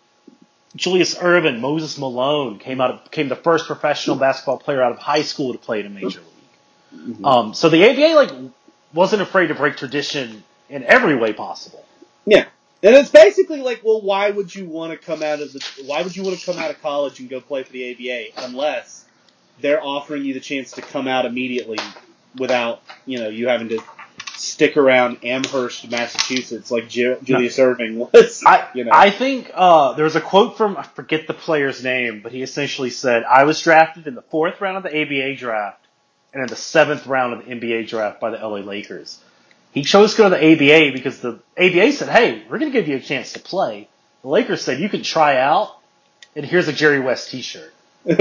Speaker 1: Julius Erving, Moses Malone came out of, became the first professional basketball player out of high school to play in a major league.
Speaker 2: Mm-hmm.
Speaker 1: Um, so the A B A like wasn't afraid to break tradition in every way possible.
Speaker 2: Yeah. And it's basically like, well, why would you want to come out of the, why would you want to come out of college and go play for the A B A unless they're offering you the chance to come out immediately without, you know, you having to stick around Amherst, Massachusetts, like Ju- Julius no. Erving was.
Speaker 1: I,
Speaker 2: you know.
Speaker 1: I think uh, there was a quote from, I forget the player's name, but he essentially said, I was drafted in the fourth round of the A B A draft and in the seventh round of the N B A draft by the L A Lakers. He chose to go to the A B A because the A B A said, hey, we're going to give you a chance to play. The Lakers said, you can try out, and here's a Jerry West t-shirt.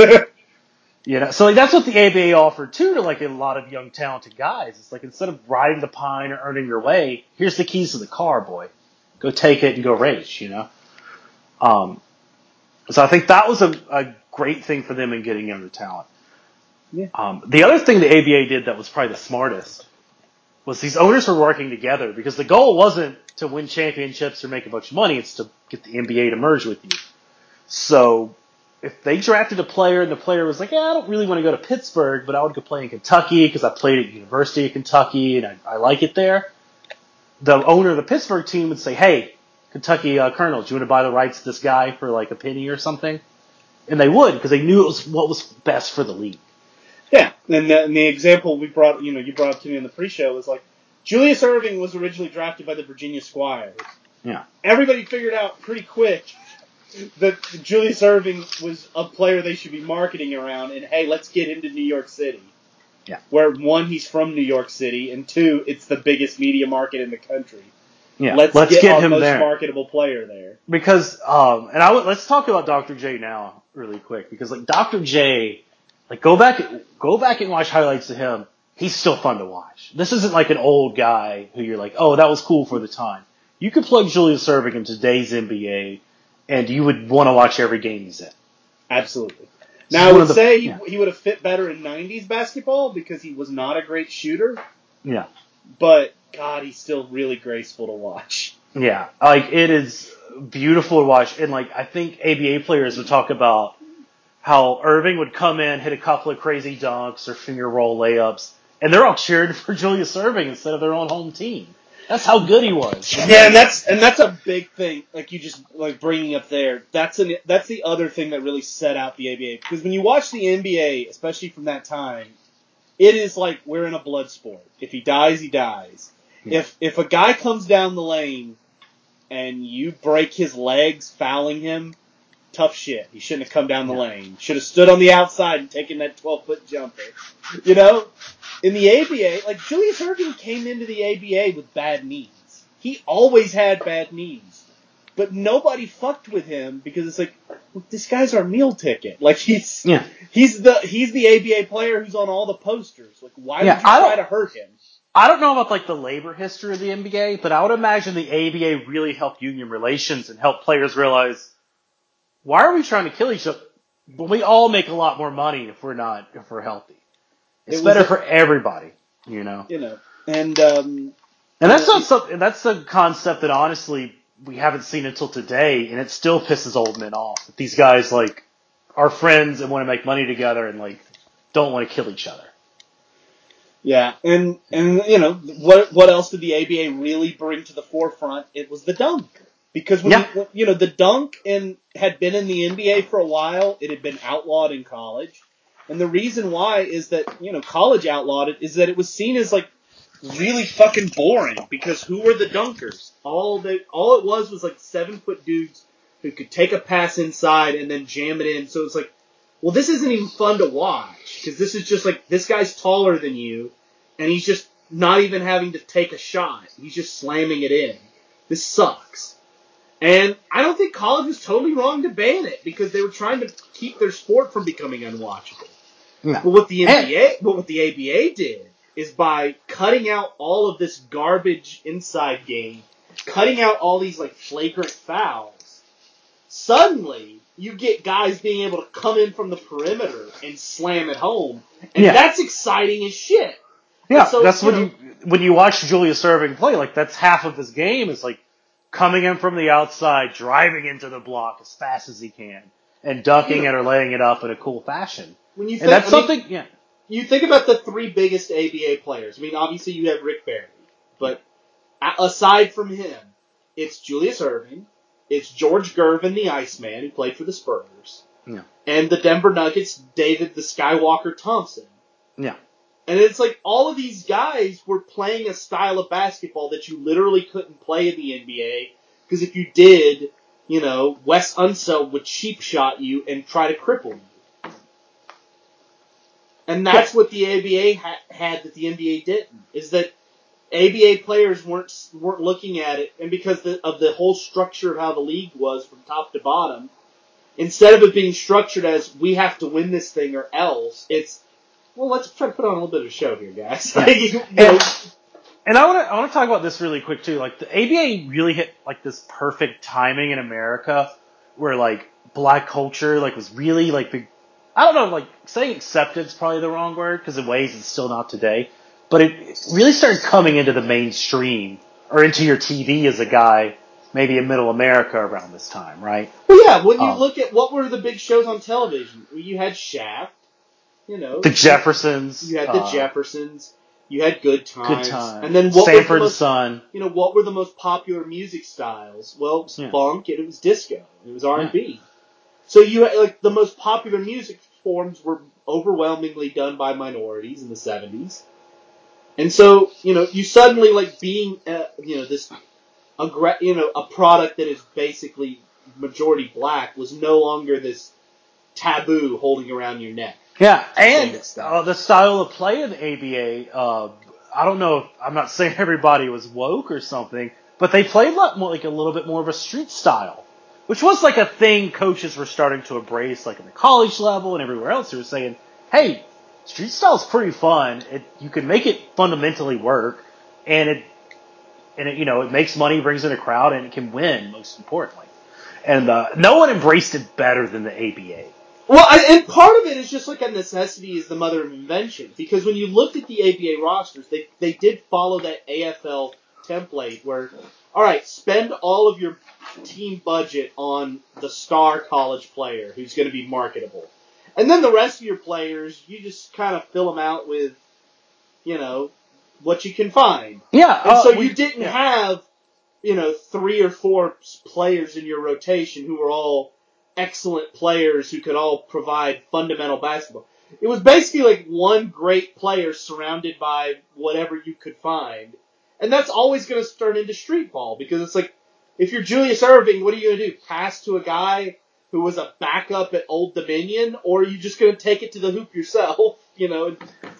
Speaker 1: You know, so like that's what the A B A offered too to like a lot of young talented guys. It's like instead of riding the pine or earning your way, here's the keys to the car, boy. Go take it and go race, you know. Um, so I think that was a, a great thing for them in getting younger talent.
Speaker 2: Yeah.
Speaker 1: Um, the other thing the A B A did that was probably the smartest was these owners were working together because the goal wasn't to win championships or make a bunch of money. It's to get the N B A to merge with you. So if they drafted a player and the player was like, yeah, I don't really want to go to Pittsburgh, but I would go play in Kentucky because I played at University of Kentucky and I, I like it there, the owner of the Pittsburgh team would say, hey, Kentucky uh, Colonel, do you want to buy the rights to this guy for like a penny or something? And they would because they knew it was what was best for the league.
Speaker 2: Yeah, and the, and the example we brought, you know, you brought up to me in the pre-show was like, Julius Erving was originally drafted by the Virginia Squires.
Speaker 1: Yeah.
Speaker 2: Everybody figured out pretty quick that Julius Erving was a player they should be marketing around, and hey, let's get him to New York City.
Speaker 1: Yeah.
Speaker 2: Where one, he's from New York City, and two, it's the biggest media market in the country.
Speaker 1: Yeah.
Speaker 2: Let's,
Speaker 1: let's
Speaker 2: get,
Speaker 1: get
Speaker 2: our
Speaker 1: him
Speaker 2: most
Speaker 1: there.
Speaker 2: marketable player there.
Speaker 1: Because, um, and I w- let's talk about Doctor J now, really quick, because like Doctor J, like go back, go back and watch highlights of him. He's still fun to watch. This isn't like an old guy who you're like, oh, that was cool for the time. You could plug Julius Erving in today's N B A, and you would want to watch every game he's in.
Speaker 2: Absolutely. Now, I would the, say he, yeah. he would have fit better in nineties basketball because he was not a great shooter.
Speaker 1: Yeah.
Speaker 2: But, God, he's still really graceful to watch.
Speaker 1: Yeah. Like, it is beautiful to watch. And, like, I think A B A players would talk about how Erving would come in, hit a couple of crazy dunks or finger roll layups, and they're all cheering for Julius Erving instead of their own home team. That's how good he was.
Speaker 2: Yeah, and that's and that's a big thing. Like you just like bringing up there. That's an that's the other thing that really set out the A B A because when you watch the N B A, especially from that time, it is like we're in a blood sport. If he dies, he dies. Yeah. If if a guy comes down the lane and you break his legs fouling him, tough shit. He shouldn't have come down the yeah. lane. Should have stood on the outside and taken that twelve foot jumper. You know. In the A B A, like, Julius Erving came into the A B A with bad knees. He always had bad knees. But nobody fucked with him because it's like, look, this guy's our meal ticket. Like, he's yeah. he's the he's the A B A player who's on all the posters. Like, why yeah, would you try to hurt him?
Speaker 1: I don't know about, like, the labor history of the N B A, but I would imagine the A B A really helped union relations and helped players realize, why are we trying to kill each other? But we all make a lot more money if we're not, if we're healthy. It's it better a, for everybody, you know.
Speaker 2: You know, and um,
Speaker 1: and that's not something. That's a concept that honestly we haven't seen until today, and it still pisses old men off. That these guys like are friends and want to make money together, and like don't want to kill each other.
Speaker 2: Yeah, and and you know what? What else did the A B A really bring to the forefront? It was the dunk, because when
Speaker 1: yeah.
Speaker 2: you, you know the dunk and had been in the N B A for a while. It had been outlawed in college. And the reason why is that, you know, college outlawed it is that it was seen as, like, really fucking boring. Because who were the dunkers? All they, all it was was, like, seven-foot dudes who could take a pass inside and then jam it in. So it's like, well, this isn't even fun to watch. Because this is just, like, this guy's taller than you. And he's just not even having to take a shot. He's just slamming it in. This sucks. And I don't think college was totally wrong to ban it. Because they were trying to keep their sport from becoming unwatchable. No. But what the N B A, but what the A B A did is by cutting out all of this garbage inside game, cutting out all these like flagrant fouls, suddenly you get guys being able to come in from the perimeter and slam it home, and yeah. that's exciting as shit.
Speaker 1: Yeah, so, that's you when know, you when you watch Julius Erving play, like that's half of his game is like coming in from the outside, driving into the block as fast as he can, and dunking it or laying it up in a cool fashion.
Speaker 2: When you think,
Speaker 1: and that's
Speaker 2: I
Speaker 1: something,
Speaker 2: mean,
Speaker 1: yeah.
Speaker 2: You think about the three biggest A B A players. I mean, obviously you have Rick Barry, but yeah. aside from him, it's Julius Erving, it's George Gervin, the Iceman, who played for the Spurs,
Speaker 1: yeah.
Speaker 2: and the Denver Nuggets, David the Skywalker Thompson.
Speaker 1: Yeah.
Speaker 2: And it's like all of these guys were playing a style of basketball that you literally couldn't play in the N B A, because if you did, you know, Wes Unseld would cheap shot you and try to cripple you. And that's what the A B A ha- had that the N B A didn't, is that A B A players weren't weren't looking at it, and because the, of the whole structure of how the league was from top to bottom, instead of it being structured as we have to win this thing or else, it's, well, let's try to put on a little bit of a show here, guys.
Speaker 1: Yeah.
Speaker 2: Like, you know,
Speaker 1: and and I want to I want to talk about this really quick too. Like the A B A really hit like this perfect timing in America, where like black culture like was really like big. I don't know, like, saying accepted is probably the wrong word, because in ways it's still not today, but it really started coming into the mainstream, or into your T V as a guy, maybe in middle America around this time, right?
Speaker 2: Well, yeah, when you um, look at, what were the big shows on television? Well, you had Shaft, you know.
Speaker 1: The Jeffersons.
Speaker 2: You had the uh, Jeffersons, you had Good Times.
Speaker 1: Good Times.
Speaker 2: And then what
Speaker 1: Sanford
Speaker 2: was the most,
Speaker 1: and Son.
Speaker 2: You know, what were the most popular music styles? Well, it was
Speaker 1: yeah.
Speaker 2: funk, and it was disco, it was R and B.
Speaker 1: Yeah.
Speaker 2: So you had, like, the most popular music forms were overwhelmingly done by minorities in the seventies. And so, you know, you suddenly, like, being, uh, you know, this, aggra- you know, a product that is basically majority black was no longer this taboo holding around your neck.
Speaker 1: Yeah, and uh, the style of play in the A B A, uh, I don't know if, I'm not saying everybody was woke or something, but they played a lot more, like a little bit more of a street style. Which was like a thing coaches were starting to embrace, like in the college level and everywhere else. They were saying, hey, street style's pretty fun. It, you can make it fundamentally work, and it and it, you know, it makes money, brings in a crowd, and it can win, most importantly. And uh, no one embraced it better than the A B A.
Speaker 2: Well, I, and part of it is just like a necessity is the mother of invention. Because when you looked at the A B A rosters, they they did follow that A F L template where, all right, spend all of your team budget on the star college player who's going to be marketable. And then the rest of your players, you just kind of fill them out with, you know, what you can find.
Speaker 1: Yeah.
Speaker 2: And
Speaker 1: uh,
Speaker 2: so
Speaker 1: we,
Speaker 2: you didn't
Speaker 1: yeah.
Speaker 2: have, you know, three or four players in your rotation who were all excellent players who could all provide fundamental basketball. It was basically like one great player surrounded by whatever you could find. And that's always going to turn into street ball because it's like, if you're Julius Erving, what are you going to do? Pass to a guy who was a backup at Old Dominion, or are you just going to take it to the hoop yourself? You know,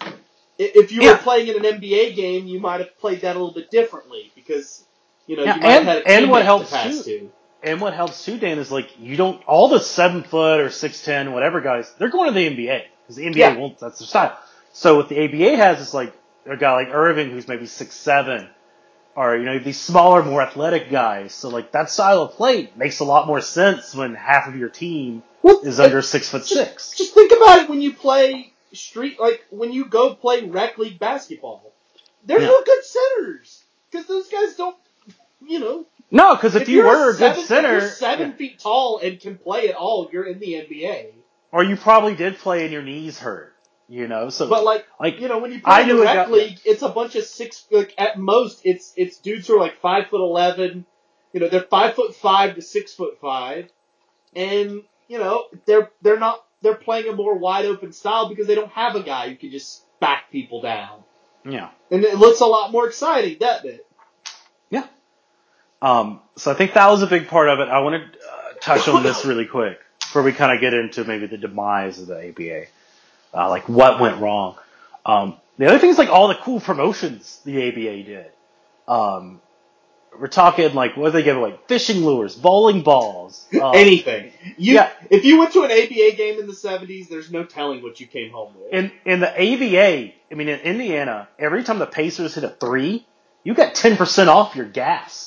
Speaker 2: if you
Speaker 1: Yeah.
Speaker 2: were playing in an N B A game, you might have played that a little bit differently because, you know,
Speaker 1: Yeah,
Speaker 2: you might
Speaker 1: and,
Speaker 2: have had a
Speaker 1: and what
Speaker 2: teammate
Speaker 1: helps
Speaker 2: to pass
Speaker 1: too,
Speaker 2: to.
Speaker 1: and what helps too, Dan, is like you don't all the seven foot or six ten whatever guys, they're going to the N B A because the N B A
Speaker 2: Yeah.
Speaker 1: won't. That's their style. So what the A B A has is like a guy like Irving who's maybe six seven, or you know these smaller, more athletic guys. So like that style of play makes a lot more sense when half of your team
Speaker 2: Well,
Speaker 1: is under six foot
Speaker 2: just,
Speaker 1: six.
Speaker 2: Just think about it when you play street, like when you go play rec league basketball. There's
Speaker 1: Yeah.
Speaker 2: no good centers because those guys don't, you know.
Speaker 1: No, because if,
Speaker 2: If
Speaker 1: you
Speaker 2: you're
Speaker 1: were a
Speaker 2: seven,
Speaker 1: good center,
Speaker 2: if you're seven
Speaker 1: yeah.
Speaker 2: feet tall and can play at all, you're in the N B A.
Speaker 1: or you probably did play and your knees hurt, you know. So,
Speaker 2: But like,
Speaker 1: like
Speaker 2: you know, when you play
Speaker 1: I
Speaker 2: in the
Speaker 1: knew it
Speaker 2: rec
Speaker 1: got-
Speaker 2: league, it's a bunch of six. Like at most, it's it's dudes who are like five foot eleven. You know, they're five foot five to six foot five, and you know they're they're not they're playing a more wide open style because they don't have a guy who can just back people down.
Speaker 1: yeah.
Speaker 2: And it looks a lot more exciting, doesn't it?
Speaker 1: Yeah. Um, so I think that was a big part of it. I want to uh, touch on this really quick before we kind of get into maybe the demise of the A B A, uh, like what went wrong. Um, the other thing is like all the cool promotions the A B A did. Um, we're talking like what did they give away? Fishing lures, bowling balls, uh,
Speaker 2: Anything. You
Speaker 1: yeah.
Speaker 2: If you went to an A B A game in the seventies, there's no telling what you came home with.
Speaker 1: In in the A B A, I mean in Indiana, every time the Pacers hit a three, you got ten percent off your gas.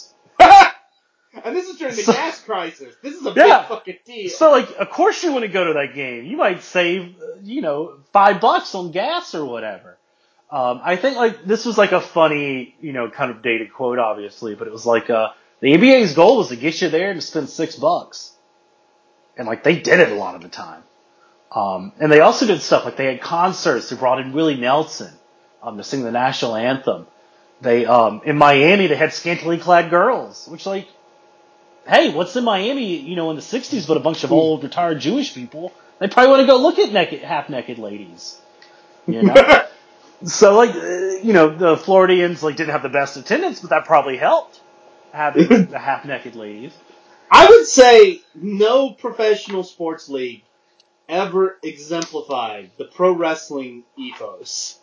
Speaker 2: And this is during the
Speaker 1: So-
Speaker 2: gas crisis. This is a
Speaker 1: Yeah.
Speaker 2: big fucking deal.
Speaker 1: So, like, of course you want to go to that game. You might save, uh, you know, five bucks on gas or whatever. Um, I think, like, this was, like, a funny, you know, kind of dated quote, obviously, but it was like, uh, the A B A's goal was to get you there and spend six bucks. And, like, they did it a lot of the time. Um, and they also did stuff, like, they had concerts. They brought in Willie Nelson, um, to sing the national anthem. They, um, in Miami, they had scantily clad girls, which, like, hey, what's in Miami, you know, in the sixties but a bunch of old retired Jewish people? They probably want to go look at naked, half-naked ladies. You know? So, like, uh, you know, the Floridians, like, didn't have the best attendance, but that probably helped, having the half-naked ladies.
Speaker 2: I would say no professional sports league ever exemplified the pro wrestling ethos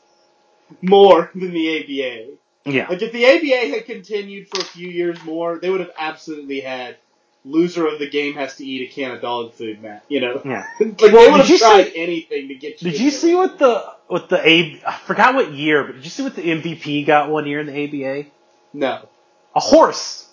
Speaker 2: more than the A B A.
Speaker 1: Yeah.
Speaker 2: Like, if the A B A had continued for a few years more, they would have absolutely had loser of the game has to eat a can of dog food, Matt. You know?
Speaker 1: Yeah.
Speaker 2: Like, they
Speaker 1: Well,
Speaker 2: would
Speaker 1: did you
Speaker 2: have tried
Speaker 1: see-
Speaker 2: anything to get you
Speaker 1: Did
Speaker 2: in
Speaker 1: you
Speaker 2: there.
Speaker 1: see what the, what the A, I forgot what year, but did you see what the M V P got one year in the A B A?
Speaker 2: No.
Speaker 1: A horse.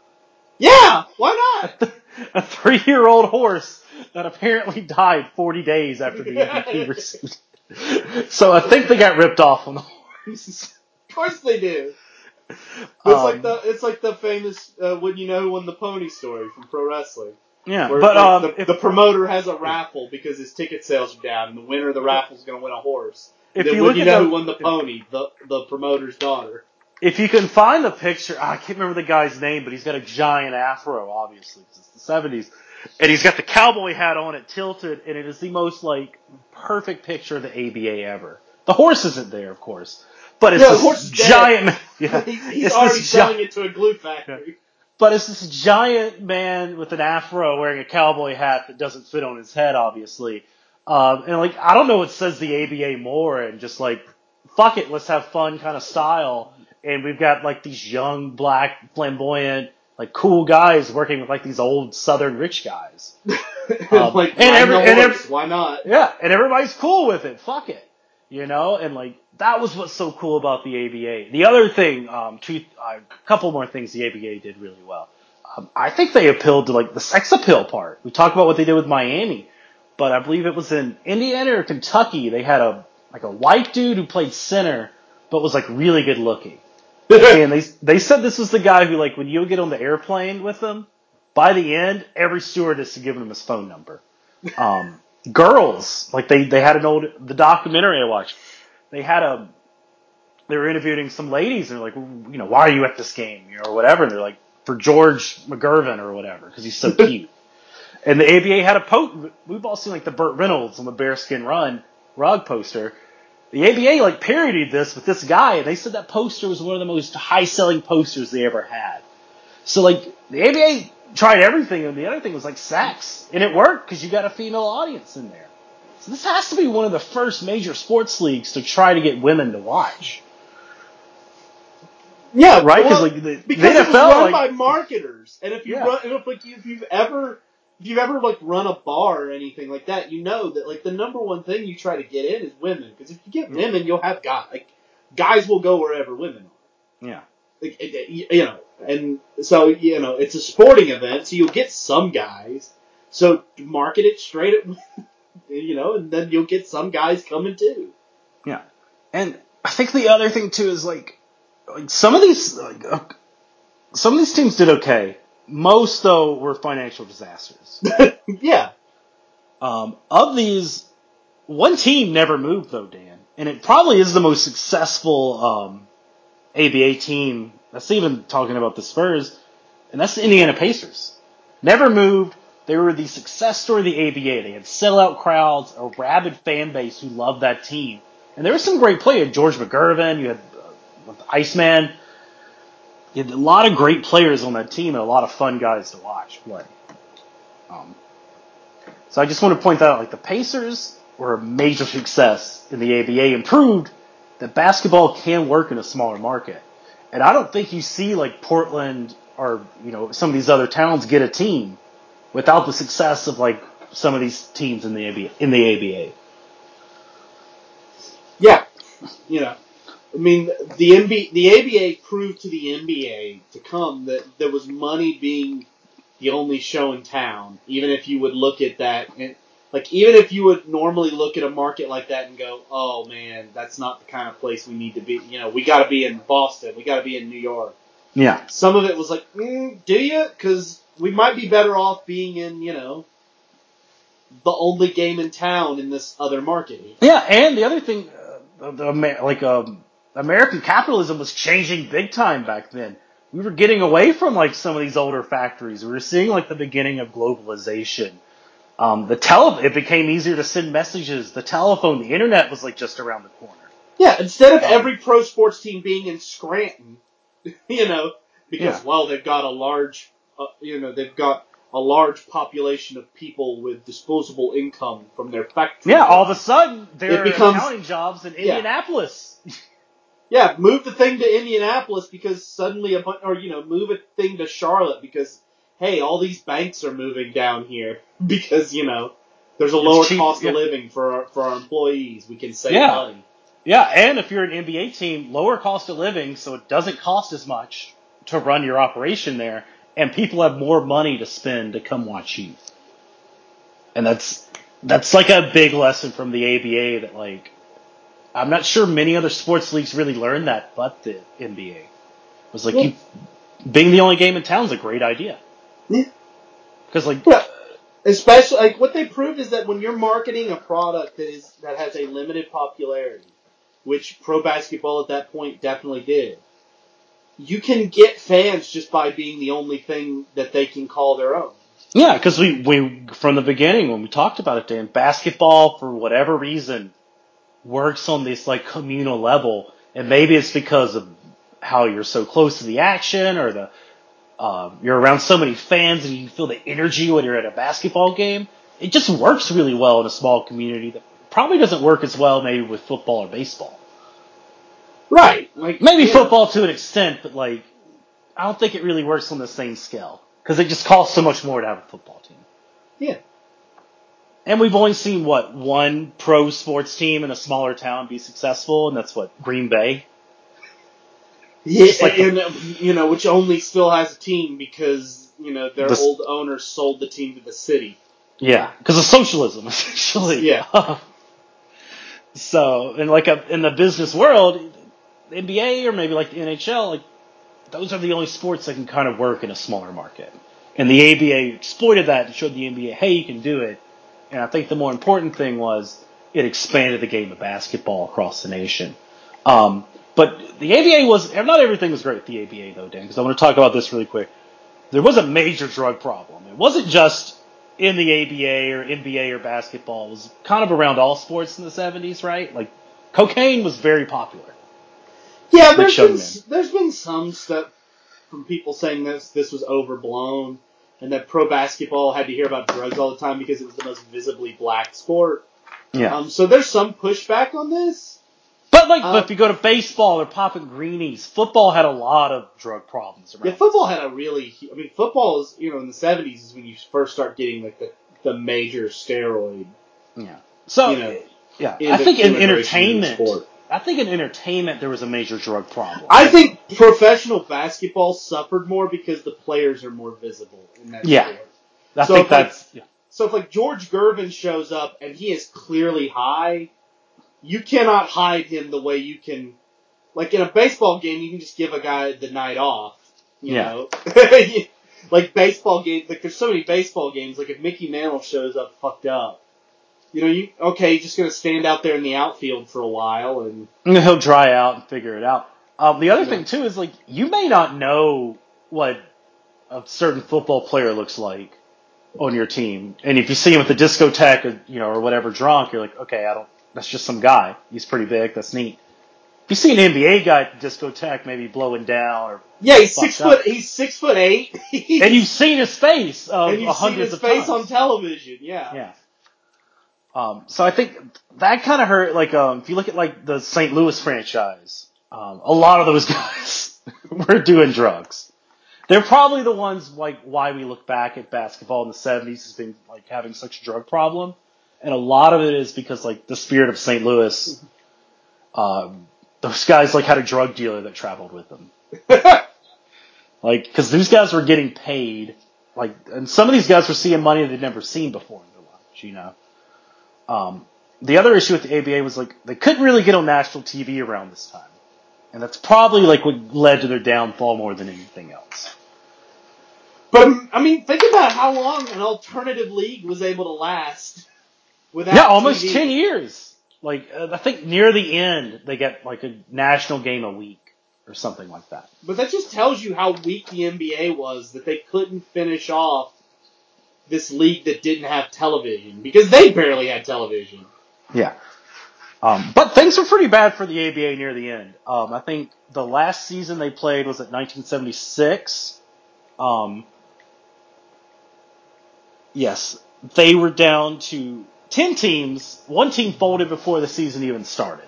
Speaker 2: Yeah! Why not?
Speaker 1: A three-year-old horse that apparently died forty days after the M V P received it. So I think they got ripped off on the horse.
Speaker 2: Of course they do. It's
Speaker 1: Um,
Speaker 2: like the it's like the famous uh, "Would you know who won the pony" story from pro wrestling.
Speaker 1: Yeah,
Speaker 2: Where,
Speaker 1: but
Speaker 2: where
Speaker 1: um,
Speaker 2: the,
Speaker 1: if,
Speaker 2: the promoter has a raffle because his ticket sales are down, and the winner of the raffle is going to win a horse.
Speaker 1: if
Speaker 2: then
Speaker 1: you
Speaker 2: would
Speaker 1: look
Speaker 2: you
Speaker 1: at
Speaker 2: know
Speaker 1: the,
Speaker 2: who won the pony? The the promoter's daughter.
Speaker 1: if you can find the picture, I can't remember the guy's name, but he's got a giant afro, obviously, because it's the seventies, and he's got the cowboy hat on it tilted, and it is the most like perfect picture of the A B A ever. The horse isn't there, of course, but it's
Speaker 2: Yeah, the
Speaker 1: this
Speaker 2: horse is dead.
Speaker 1: giant. Yeah,
Speaker 2: he's he's
Speaker 1: it's
Speaker 2: already
Speaker 1: this
Speaker 2: selling
Speaker 1: gi-
Speaker 2: it to a glue factory.
Speaker 1: But it's this giant man with an afro wearing a cowboy hat that doesn't fit on his head, obviously. Um, and like, I don't know what says the A B A more, and just like, fuck it, let's have fun kind of style. And we've got like these young, black, flamboyant, like cool guys working with like these old Southern rich guys. Um,
Speaker 2: like
Speaker 1: and every,
Speaker 2: riding a
Speaker 1: and
Speaker 2: horse,
Speaker 1: every,
Speaker 2: why not?
Speaker 1: yeah, and everybody's cool with it. Fuck it. You know, and like that was what's so cool about the A B A. The other thing, um, two, uh, a couple more things the A B A did really well. Um, I think they appealed to like the sex appeal part. We talked about what they did with Miami, but I believe it was in Indiana or Kentucky. They had a like a white dude who played center, but was like really good looking. And they they said this was the guy who like when you would get on the airplane with him, by the end every stewardess had given him his phone number. Um, girls like they they had an old the documentary I watched. They had a they were interviewing some ladies and they're like, you know, why are you at this game, you know, or whatever. And they're like, for George McGurven or whatever because he's so cute. And the A B A had a po. We've all seen like the Burt Reynolds on the Bearskin Run rug poster. The A B A like parodied this with this guy, and they said that poster was one of the most high-selling posters they ever had. So like the A B A tried everything, and the other thing was like sex, and it worked because you got a female audience in there. So this has to be one of the first major sports leagues to try to get women to watch.
Speaker 2: Yeah,
Speaker 1: right?
Speaker 2: Well,
Speaker 1: like the,
Speaker 2: because
Speaker 1: the
Speaker 2: it
Speaker 1: N F L,
Speaker 2: was run
Speaker 1: like,
Speaker 2: by marketers, and if you
Speaker 1: yeah.
Speaker 2: run, if like if you've ever if you've ever like run a bar or anything like that, you know that like the number one thing you try to get in is women, because if you get women, you'll have guys. Like guys will go wherever women are.
Speaker 1: Yeah.
Speaker 2: Like, it, it, you know, and so you know it's a sporting event, so you'll get some guys. So market it straight at, you know, and then you'll get some guys coming too.
Speaker 1: Yeah, and I think the other thing too is like, like some of these, like, uh, some of these teams did okay. Most though were financial disasters.
Speaker 2: Yeah.
Speaker 1: Um, of these, one team never moved though, Dan, and it probably is the most successful um, A B A team. That's even talking about the Spurs, and that's the Indiana Pacers. Never moved. They were the success story of the A B A. They had sellout crowds, a rabid fan base who loved that team. And there were some great players. George McGurven, you had uh, Iceman. You had a lot of great players on that team and a lot of fun guys to watch play. Um, so I just want to point that out. Like the Pacers were a major success in the A B A and proved that basketball can work in a smaller market. And I don't think you see like Portland or, you know, some of these other towns get a team without the success of like some of these teams in the A B A, in the A B A.
Speaker 2: Yeah, you know, I mean, the N B A, the A B A proved to the N B A to come that there was money being the only show in town. Even if you would look at that, and like even if you would normally look at a market like that and go, "Oh man, that's not the kind of place we need to be." You know, we got to be in Boston, we got to be in New York.
Speaker 1: Yeah.
Speaker 2: Some of it was like, mm, "Do you?" Because we might be better off being in, you know, the only game in town in this other market.
Speaker 1: Yeah, and the other thing, uh, the, the, like um, American capitalism was changing big time back then. We were getting away from like some of these older factories. We were seeing like the beginning of globalization. Um, the tele, it became easier to send messages. The telephone, the internet was like just around the corner.
Speaker 2: Yeah, instead of
Speaker 1: Um,
Speaker 2: every pro sports team being in Scranton, you know, because
Speaker 1: yeah.
Speaker 2: well, they've got a large, uh, you know, they've got a large population of people with disposable income from their factory.
Speaker 1: Yeah,
Speaker 2: jobs.
Speaker 1: all of a sudden there
Speaker 2: It
Speaker 1: are
Speaker 2: becomes-
Speaker 1: accounting jobs in
Speaker 2: Yeah.
Speaker 1: Indianapolis.
Speaker 2: Yeah, move the thing to Indianapolis because suddenly a bunch, or you know, move a thing to Charlotte because hey, all these banks are moving down here because you know there's a
Speaker 1: It's
Speaker 2: lower
Speaker 1: cheap,
Speaker 2: cost
Speaker 1: yeah.
Speaker 2: of living for our, for our employees. We can save
Speaker 1: Yeah.
Speaker 2: money.
Speaker 1: Yeah, and if you're an N B A team, lower cost of living, so it doesn't cost as much to run your operation there, and people have more money to spend to come watch you. And that's that's like a big lesson from the A B A that like I'm not sure many other sports leagues really learned that, but the N B A it was like
Speaker 2: Yeah.
Speaker 1: you being the only game in town is a great idea.
Speaker 2: Yeah.
Speaker 1: Because like
Speaker 2: Yeah. Especially, like, what they proved is that when you're marketing a product that is that has a limited popularity, which pro basketball at that point definitely did, you can get fans just by being the only thing that they can call their own.
Speaker 1: yeah, because we we from the beginning when we talked about it, Dan, basketball for whatever reason works on this like communal level, and maybe it's because of how you're so close to the action or the Um, you're around so many fans and you feel the energy when you're at a basketball game. It just works really well in a small community that probably doesn't work as well maybe with football or baseball.
Speaker 2: Right. Like
Speaker 1: Maybe
Speaker 2: yeah.
Speaker 1: football to an extent, but like, I don't think it really works on the same scale. Because it just costs so much more to have a football team.
Speaker 2: Yeah.
Speaker 1: And we've only seen, what, one pro sports team in a smaller town be successful, and that's, what, Green Bay?
Speaker 2: Yeah,
Speaker 1: like
Speaker 2: and, the, you know, which only still has a team because, you know, their
Speaker 1: the,
Speaker 2: old owners sold the team to the city.
Speaker 1: Yeah, because of socialism, essentially.
Speaker 2: Yeah.
Speaker 1: So, in like a, in the business world, the N B A or maybe like the N H L, like those are the only sports that can kind of work in a smaller market. And the A B A exploited that and showed the N B A, hey, you can do it. And I think the more important thing was it expanded the game of basketball across the nation. Um, but the A B A was, not everything was great with the A B A though, Dan, because I want to talk about this really quick. There was a major drug problem. It wasn't just in the A B A or N B A or basketball. It was kind of around all sports in the seventies, right? Like, cocaine was very popular.
Speaker 2: Yeah, there's been, there's been some stuff from people saying this this was overblown and that pro basketball had to hear about drugs all the time because it was the most visibly black sport.
Speaker 1: Yeah.
Speaker 2: Um, so there's some pushback on this.
Speaker 1: But like,
Speaker 2: um,
Speaker 1: but if you go to baseball, they're popping greenies. Football had a lot of drug problems around.
Speaker 2: Yeah, football had a really. I mean, football is, you know, in the seventies is when you first start getting like the, the major steroid.
Speaker 1: Yeah. So
Speaker 2: you know,
Speaker 1: yeah, I think in entertainment,
Speaker 2: sport.
Speaker 1: I think in entertainment there was a major drug problem.
Speaker 2: I think professional basketball suffered more because the players are more visible in that
Speaker 1: yeah.
Speaker 2: sport.
Speaker 1: I
Speaker 2: so
Speaker 1: think
Speaker 2: if
Speaker 1: that's.
Speaker 2: Like,
Speaker 1: yeah.
Speaker 2: So if like George Gervin shows up and he is clearly high, you cannot hide him the way you can. Like in a baseball game, you can just give a guy the night off. You
Speaker 1: yeah.
Speaker 2: know, like baseball games. Like there's so many baseball games. Like if Mickey Mantle shows up fucked up, you know, you okay, you're just gonna stand out there in the outfield for a while and
Speaker 1: he'll dry out and figure it out. Um, the other
Speaker 2: yeah.
Speaker 1: thing too is like you may not know what a certain football player looks like on your team, and if you see him at the discotheque, or, you know, or whatever, drunk, you're like, okay, I don't. That's just some guy. He's pretty big. That's neat. If you see an N B A guy at the discotheque, maybe blowing down or
Speaker 2: yeah, he's six up, foot. He's six foot eight,
Speaker 1: and you've seen his face. Uh,
Speaker 2: and you've seen his face
Speaker 1: times.
Speaker 2: on television. Yeah,
Speaker 1: yeah. Um, so I think that kind of hurt. Like, um, if you look at like the Saint Louis franchise, um, a lot of those guys were doing drugs. They're probably the ones like why we look back at basketball in the seventies as being like having such a drug problem, and a lot of it is because like the spirit of Saint Louis. Um, those guys like had a drug dealer that traveled with them. Like, because these guys were getting paid, like, and some of these guys were seeing money they'd never seen before in their lives, you know. Um, the other issue with the A B A was like they couldn't really get on national T V around this time, and that's probably like what led to their downfall more than anything else.
Speaker 2: But I mean, think about how long an alternative league was able to last without
Speaker 1: yeah, almost
Speaker 2: T V.
Speaker 1: ten years. Like uh, I think near the end they get like a national game a week or something like that.
Speaker 2: But that just tells you how weak the N B A was that they couldn't finish off this league that didn't have television because they barely had television.
Speaker 1: Yeah. Um, but things were pretty bad for the A B A near the end. Um, I think the last season they played was at nineteen seventy-six. Um, yes, they were down to ten teams. One team folded before the season even started.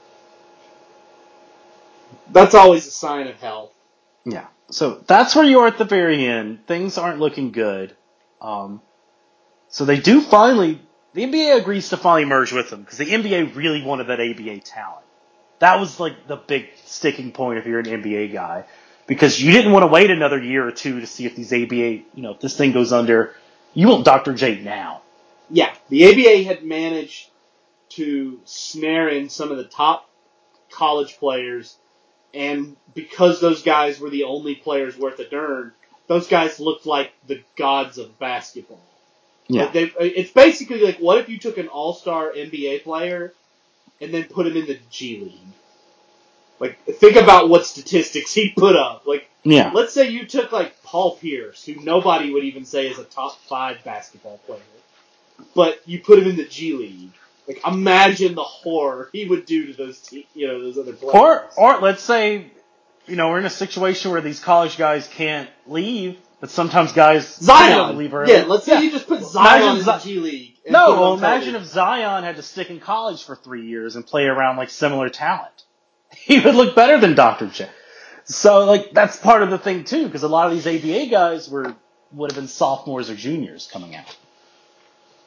Speaker 2: That's always a sign of health.
Speaker 1: Yeah. So that's where you are at the very end. Things aren't looking good. Um, so they do finally, the N B A agrees to finally merge with them because the N B A really wanted that A B A talent. That was like the big sticking point if you're an N B A guy, because you didn't want to wait another year or two to see if these A B A, you know, if this thing goes under. You want Doctor J now.
Speaker 2: Yeah, the A B A had managed to snare in some of the top college players, and because those guys were the only players worth a darn, those guys looked like the gods of basketball.
Speaker 1: Yeah.
Speaker 2: Like they, it's basically like, what if you took an all-star N B A player and then put him in the G League? Like, think about what statistics he put up. Like,
Speaker 1: yeah.
Speaker 2: Let's say you took, like, Paul Pierce, who nobody would even say is a top five basketball player, but you put him in the G League. Like, imagine the horror he would do to those, te- you know, those other players.
Speaker 1: Or, or let's say, you know, we're in a situation where these college guys can't leave, but sometimes guys
Speaker 2: Zion
Speaker 1: leave early.
Speaker 2: Yeah, let's say
Speaker 1: yeah.
Speaker 2: you just put Zion
Speaker 1: imagine
Speaker 2: in
Speaker 1: Z-
Speaker 2: the G League. And
Speaker 1: no,
Speaker 2: put him
Speaker 1: well,
Speaker 2: on
Speaker 1: imagine
Speaker 2: television.
Speaker 1: if Zion had to stick in college for three years and play around like similar talent. He would look better than Doctor J. So, like, that's part of the thing too, because a lot of these A B A guys were would have been sophomores or juniors coming out.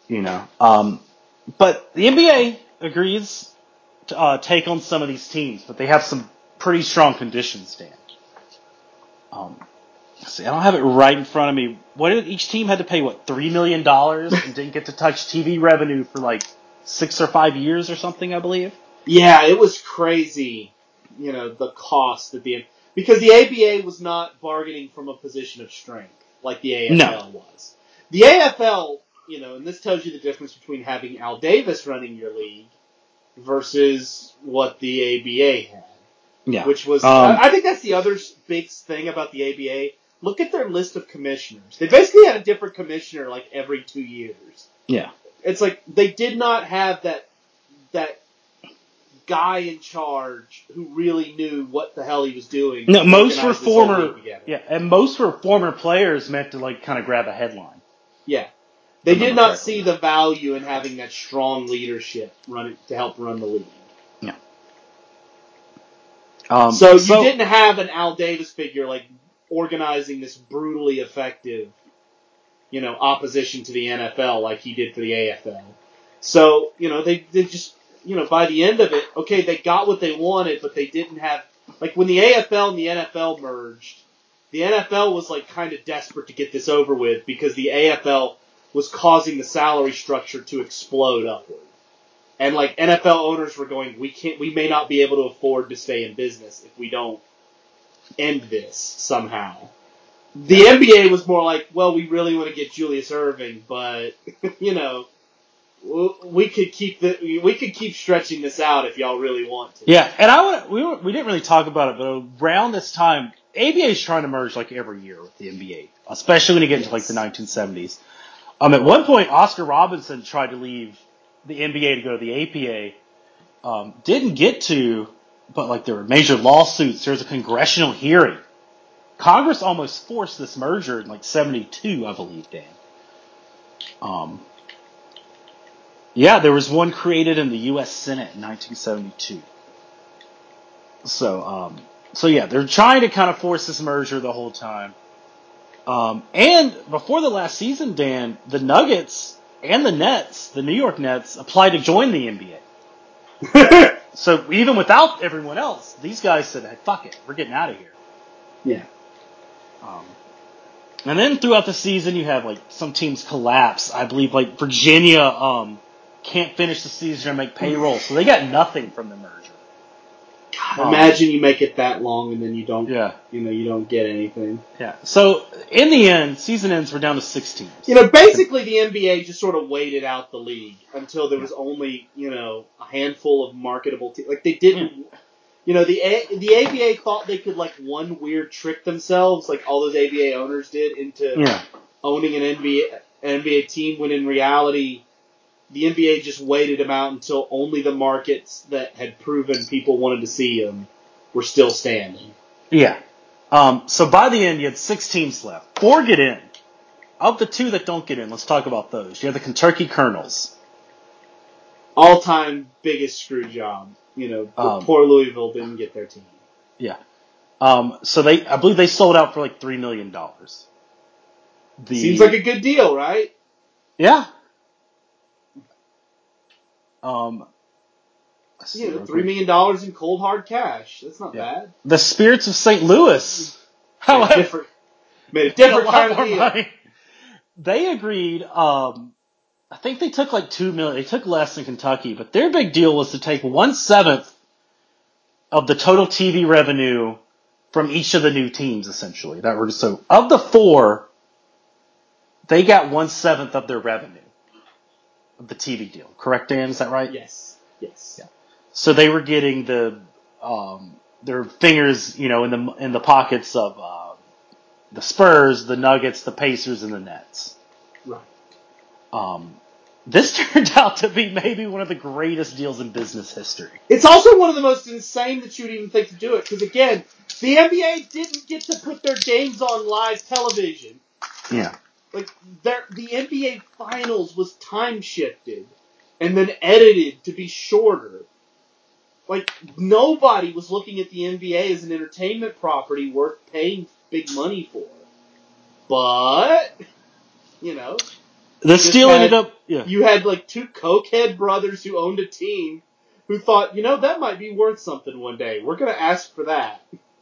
Speaker 1: You know, um, but the N B A agrees to uh, take on some of these teams, but they have some pretty strong conditions, Dan. Um, see, I don't have it right in front of me. What did each team had to pay? What three million dollars and didn't get to touch T V revenue for like six or five years or something, I believe.
Speaker 2: Yeah, it was crazy. You know, the cost that the because the A B A was not bargaining from a position of strength like the A F L
Speaker 1: No.
Speaker 2: was. The A F L, you know, and this tells you the difference between having Al Davis running your league versus what the A B A had.
Speaker 1: Yeah.
Speaker 2: Which was,
Speaker 1: Um,
Speaker 2: I think that's the other big thing about the A B A. Look at their list of commissioners. They basically had a different commissioner like every two years.
Speaker 1: Yeah.
Speaker 2: It's like they did not have that that guy in charge who really knew what the hell he was doing.
Speaker 1: No, most were
Speaker 2: organize this whole
Speaker 1: former.
Speaker 2: league together.
Speaker 1: Yeah, and most were former players meant to like kind of grab a headline.
Speaker 2: Yeah. They did
Speaker 1: Remember
Speaker 2: not
Speaker 1: correctly.
Speaker 2: see the value in having that strong leadership run to help run the league.
Speaker 1: Yeah. Um,
Speaker 2: so,
Speaker 1: so
Speaker 2: you didn't have an Al Davis figure like organizing this brutally effective, you know, opposition to the N F L like he did for the A F L. So, you know, they, they just, you know, by the end of it, okay, they got what they wanted, but they didn't have, like when the A F L and the N F L merged, the N F L was like kind of desperate to get this over with because the A F L was causing the salary structure to explode upward. And like N F L owners were going, we can't, we may not be able to afford to stay in business if we don't end this somehow. The N B A was more like, well, we really want to get Julius Erving, but you know, we could keep the we could keep stretching this out if y'all really want to.
Speaker 1: Yeah, and I would we were, we didn't really talk about it, but around this time, A B A is trying to merge like every year with the N B A, especially when you get into
Speaker 2: Yes.
Speaker 1: like the nineteen seventies. Um, at one point, Oscar Robinson tried to leave the N B A to go to the A P A. Um, didn't get to, but like there were major lawsuits. There was a congressional hearing. Congress almost forced this merger in like seventy-two, I believe, Dan. Um, yeah, there was one created in the U S Senate in nineteen seventy-two. So, um, so yeah, they're trying to kind of force this merger the whole time. Um, and before the last season, Dan, the Nuggets and the Nets, the New York Nets, applied to join the N B A. So even without everyone else, these guys said, hey, fuck it, we're getting out of here.
Speaker 2: Yeah.
Speaker 1: Um, and then throughout the season, you have like some teams collapse. I believe like Virginia um, can't finish the season or make payroll, so they got nothing from the merger.
Speaker 2: God, imagine um, you make it that long and then you don't,
Speaker 1: yeah.
Speaker 2: you know, you don't get anything.
Speaker 1: Yeah. So in the end, season ends. We're down to six teams.
Speaker 2: You know, basically the N B A just sort of waited out the league until there was yeah. only, you know, a handful of marketable teams. Like they didn't. Yeah. You know, the A- the A B A thought they could, like, one weird trick themselves, like all those A B A owners did, into
Speaker 1: yeah.
Speaker 2: owning an N B A, N B A team, when in reality, the N B A just waited them out until only the markets that had proven people wanted to see them were still standing.
Speaker 1: Yeah. Um, so by the end, you had six teams left. Four get in. Of the two that don't get in, let's talk about those. You have the Kentucky Colonels.
Speaker 2: All-time biggest screw job. You know, um, poor Louisville didn't get their team.
Speaker 1: Yeah. Um, so they, I believe they sold out for like three million dollars.
Speaker 2: The, Seems like a good deal, right?
Speaker 1: Yeah. Um,
Speaker 2: you know, three million dollars in cold hard cash. That's not yeah. bad.
Speaker 1: The Spirits of Saint Louis.
Speaker 2: Made a different, made a different kind of deal. Money.
Speaker 1: They agreed. Um, I think they took like two million. They took less than Kentucky, but their big deal was to take one seventh of the total T V revenue from each of the new teams, essentially. That were so of the four, they got one seventh of their revenue of the T V deal. Correct, Dan? Is that right?
Speaker 2: Yes. Yes.
Speaker 1: Yeah. So they were getting the um, their fingers, you know, in the in the pockets of uh, the Spurs, the Nuggets, the Pacers, and the Nets.
Speaker 2: Right.
Speaker 1: Um, this turned out to be maybe one of the greatest deals in business history.
Speaker 2: It's also one of the most insane that you would even think to do it, because again, the N B A didn't get to put their games on live television.
Speaker 1: Yeah.
Speaker 2: Like, the N B A Finals was time shifted and then edited to be shorter. Like, nobody was looking at the N B A as an entertainment property worth paying big money for. But, you know.
Speaker 1: This deal
Speaker 2: had,
Speaker 1: ended up. Yeah.
Speaker 2: You had like two cokehead brothers who owned a team who thought, you know, that might be worth something one day. We're going to ask for that.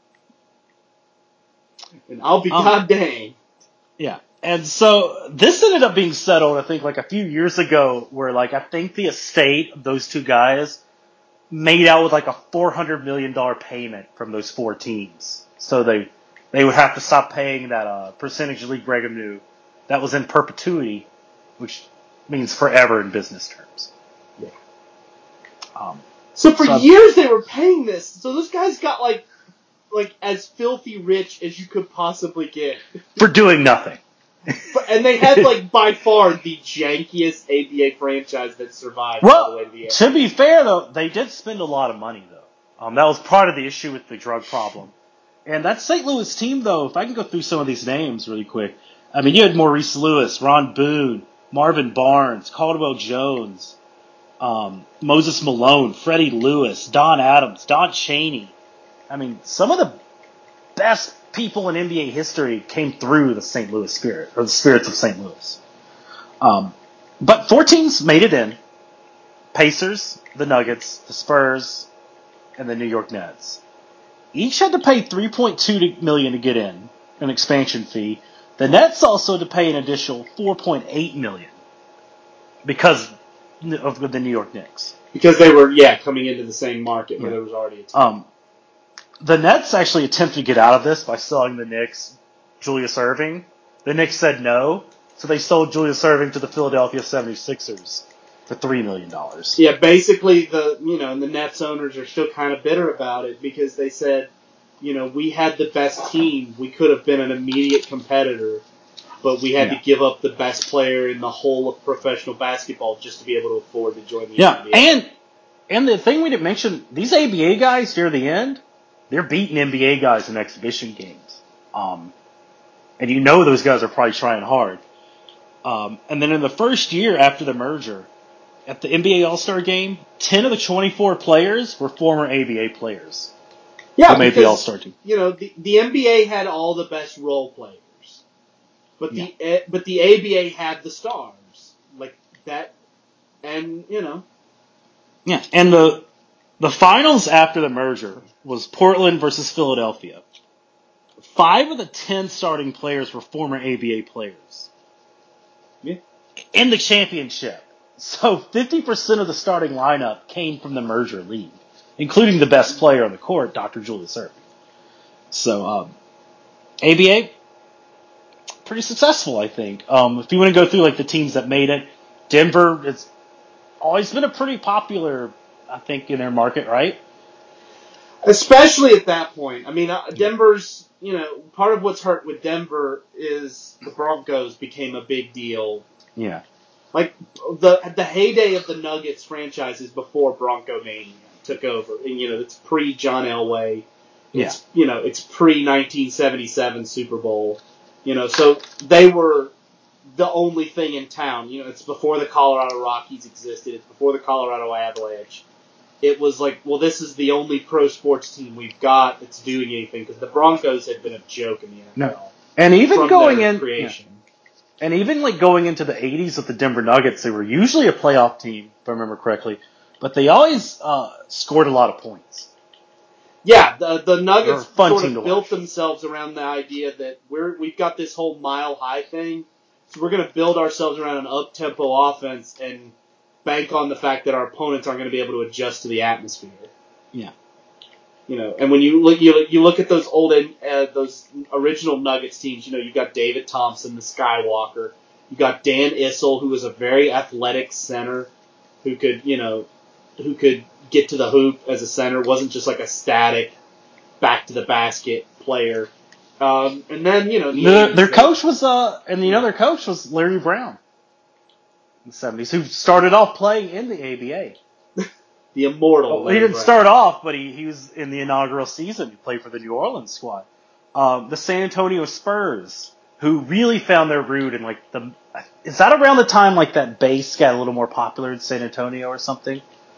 Speaker 2: And I'll be
Speaker 1: Um,
Speaker 2: god dang.
Speaker 1: Yeah. And so this ended up being settled, I think, like a few years ago, where like I think the estate of those two guys made out with like a four hundred million dollars payment from those four teams. So they they would have to stop paying that uh, percentage league revenue that was in perpetuity, which means forever in business terms.
Speaker 2: Yeah.
Speaker 1: Um,
Speaker 2: so for
Speaker 1: so
Speaker 2: years they were paying this. So those guys got like like as filthy rich as you could possibly get.
Speaker 1: For doing nothing.
Speaker 2: And they had, like, by far the jankiest A B A franchise that survived
Speaker 1: well,
Speaker 2: all the way to the end.
Speaker 1: To be fair, though, they did spend a lot of money, though. Um, that was part of the issue with the drug problem. And that Saint Louis team, though, if I can go through some of these names really quick. I mean, you had Maurice Lewis, Ron Boone, Marvin Barnes, Caldwell Jones, um, Moses Malone, Freddie Lewis, Don Adams, Don Chaney. I mean, some of the best people in N B A history came through the Saint Louis Spirit, or the Spirits of Saint Louis. Um, but four teams made it in. Pacers, the Nuggets, the Spurs, and the New York Nets. Each had to pay three point two million dollars to get in, an expansion fee. The Nets also had to pay an additional four point eight million dollars because of the New York Knicks.
Speaker 2: Because they were, yeah, coming into the same market where
Speaker 1: Yeah.
Speaker 2: there was already a team.
Speaker 1: Um, The Nets actually attempted to get out of this by selling the Knicks Julius Erving. The Knicks said no, so they sold Julius Erving to the Philadelphia seventy-sixers for three million dollars.
Speaker 2: Yeah, basically the, you know, and the Nets owners are still kind of bitter about it because they said, you know, we had the best team. We could have been an immediate competitor, but we had
Speaker 1: Yeah.
Speaker 2: to give up the best player in the whole of professional basketball just to be able to afford to join the
Speaker 1: Yeah,
Speaker 2: N B A.
Speaker 1: and and the thing we didn't mention, these A B A guys near the end, they're beating N B A guys in exhibition games. Um, and you know those guys are probably trying hard. Um, and then in the first year after the merger, at the N B A All-Star Game, ten of the twenty-four players were former A B A players.
Speaker 2: Yeah,
Speaker 1: who made
Speaker 2: because,
Speaker 1: the All-Star team.
Speaker 2: You know, the, the N B A had all the best role players. But the
Speaker 1: Yeah.
Speaker 2: but the A B A had the stars. Like that, and, you know.
Speaker 1: Yeah, and the the finals after the merger was Portland versus Philadelphia. Five of the ten starting players were former A B A players.
Speaker 2: Yeah.
Speaker 1: In the championship. So fifty percent of the starting lineup came from the merger league, including the best player on the court, Doctor Julius Erving. So, um, A B A, pretty successful, I think. Um, if you want to go through like the teams that made it, Denver has always been a pretty popular, I think, in their market, right?
Speaker 2: Especially at that point. I mean, uh, Denver's, you know, part of what's hurt with Denver is the Broncos became a big deal.
Speaker 1: Yeah.
Speaker 2: Like, the the heyday of the Nuggets franchise is before Bronco Mania took over. And, you know, it's pre-John Elway. It's, yeah. You know, it's pre-nineteen seventy-seven Super Bowl. You know, so they were the only thing in town. You know, it's before the Colorado Rockies existed. It's before the Colorado Avalanche. It was like, well, this is the only pro sports team we've got that's doing anything because the Broncos had been a joke in the N F L.
Speaker 1: No. And even
Speaker 2: from
Speaker 1: going
Speaker 2: their
Speaker 1: in,
Speaker 2: creation.
Speaker 1: Yeah. And even like going into the eighties with the Denver Nuggets, they were usually a playoff team, if I remember correctly, but they always uh, scored a lot of points.
Speaker 2: Yeah, the the Nuggets sort of built
Speaker 1: watch.
Speaker 2: themselves around the idea that we're we've got this whole mile high thing, so we're going to build ourselves around an up tempo offense and bank on the fact that our opponents aren't going to be able to adjust to the atmosphere.
Speaker 1: Yeah.
Speaker 2: You know, and when you look, you, you look at those old, uh, those original Nuggets teams. You know, you got David Thompson, the Skywalker. You got Dan Issel, who was a very athletic center, who could, you know, who could get to the hoop as a center. Wasn't just like a static, back to the basket player. Um, and then, you know, the
Speaker 1: the, their coach was, uh, and you know, their coach was Larry Brown in the seventies, who started off playing in the A B A.
Speaker 2: The immortal.
Speaker 1: Well, he didn't Brown. start off, but he, he was in the inaugural season. He played for the New Orleans squad. Um, the San Antonio Spurs, who really found their root in like the, is that around the time like that bass got a little more popular in San Antonio or something?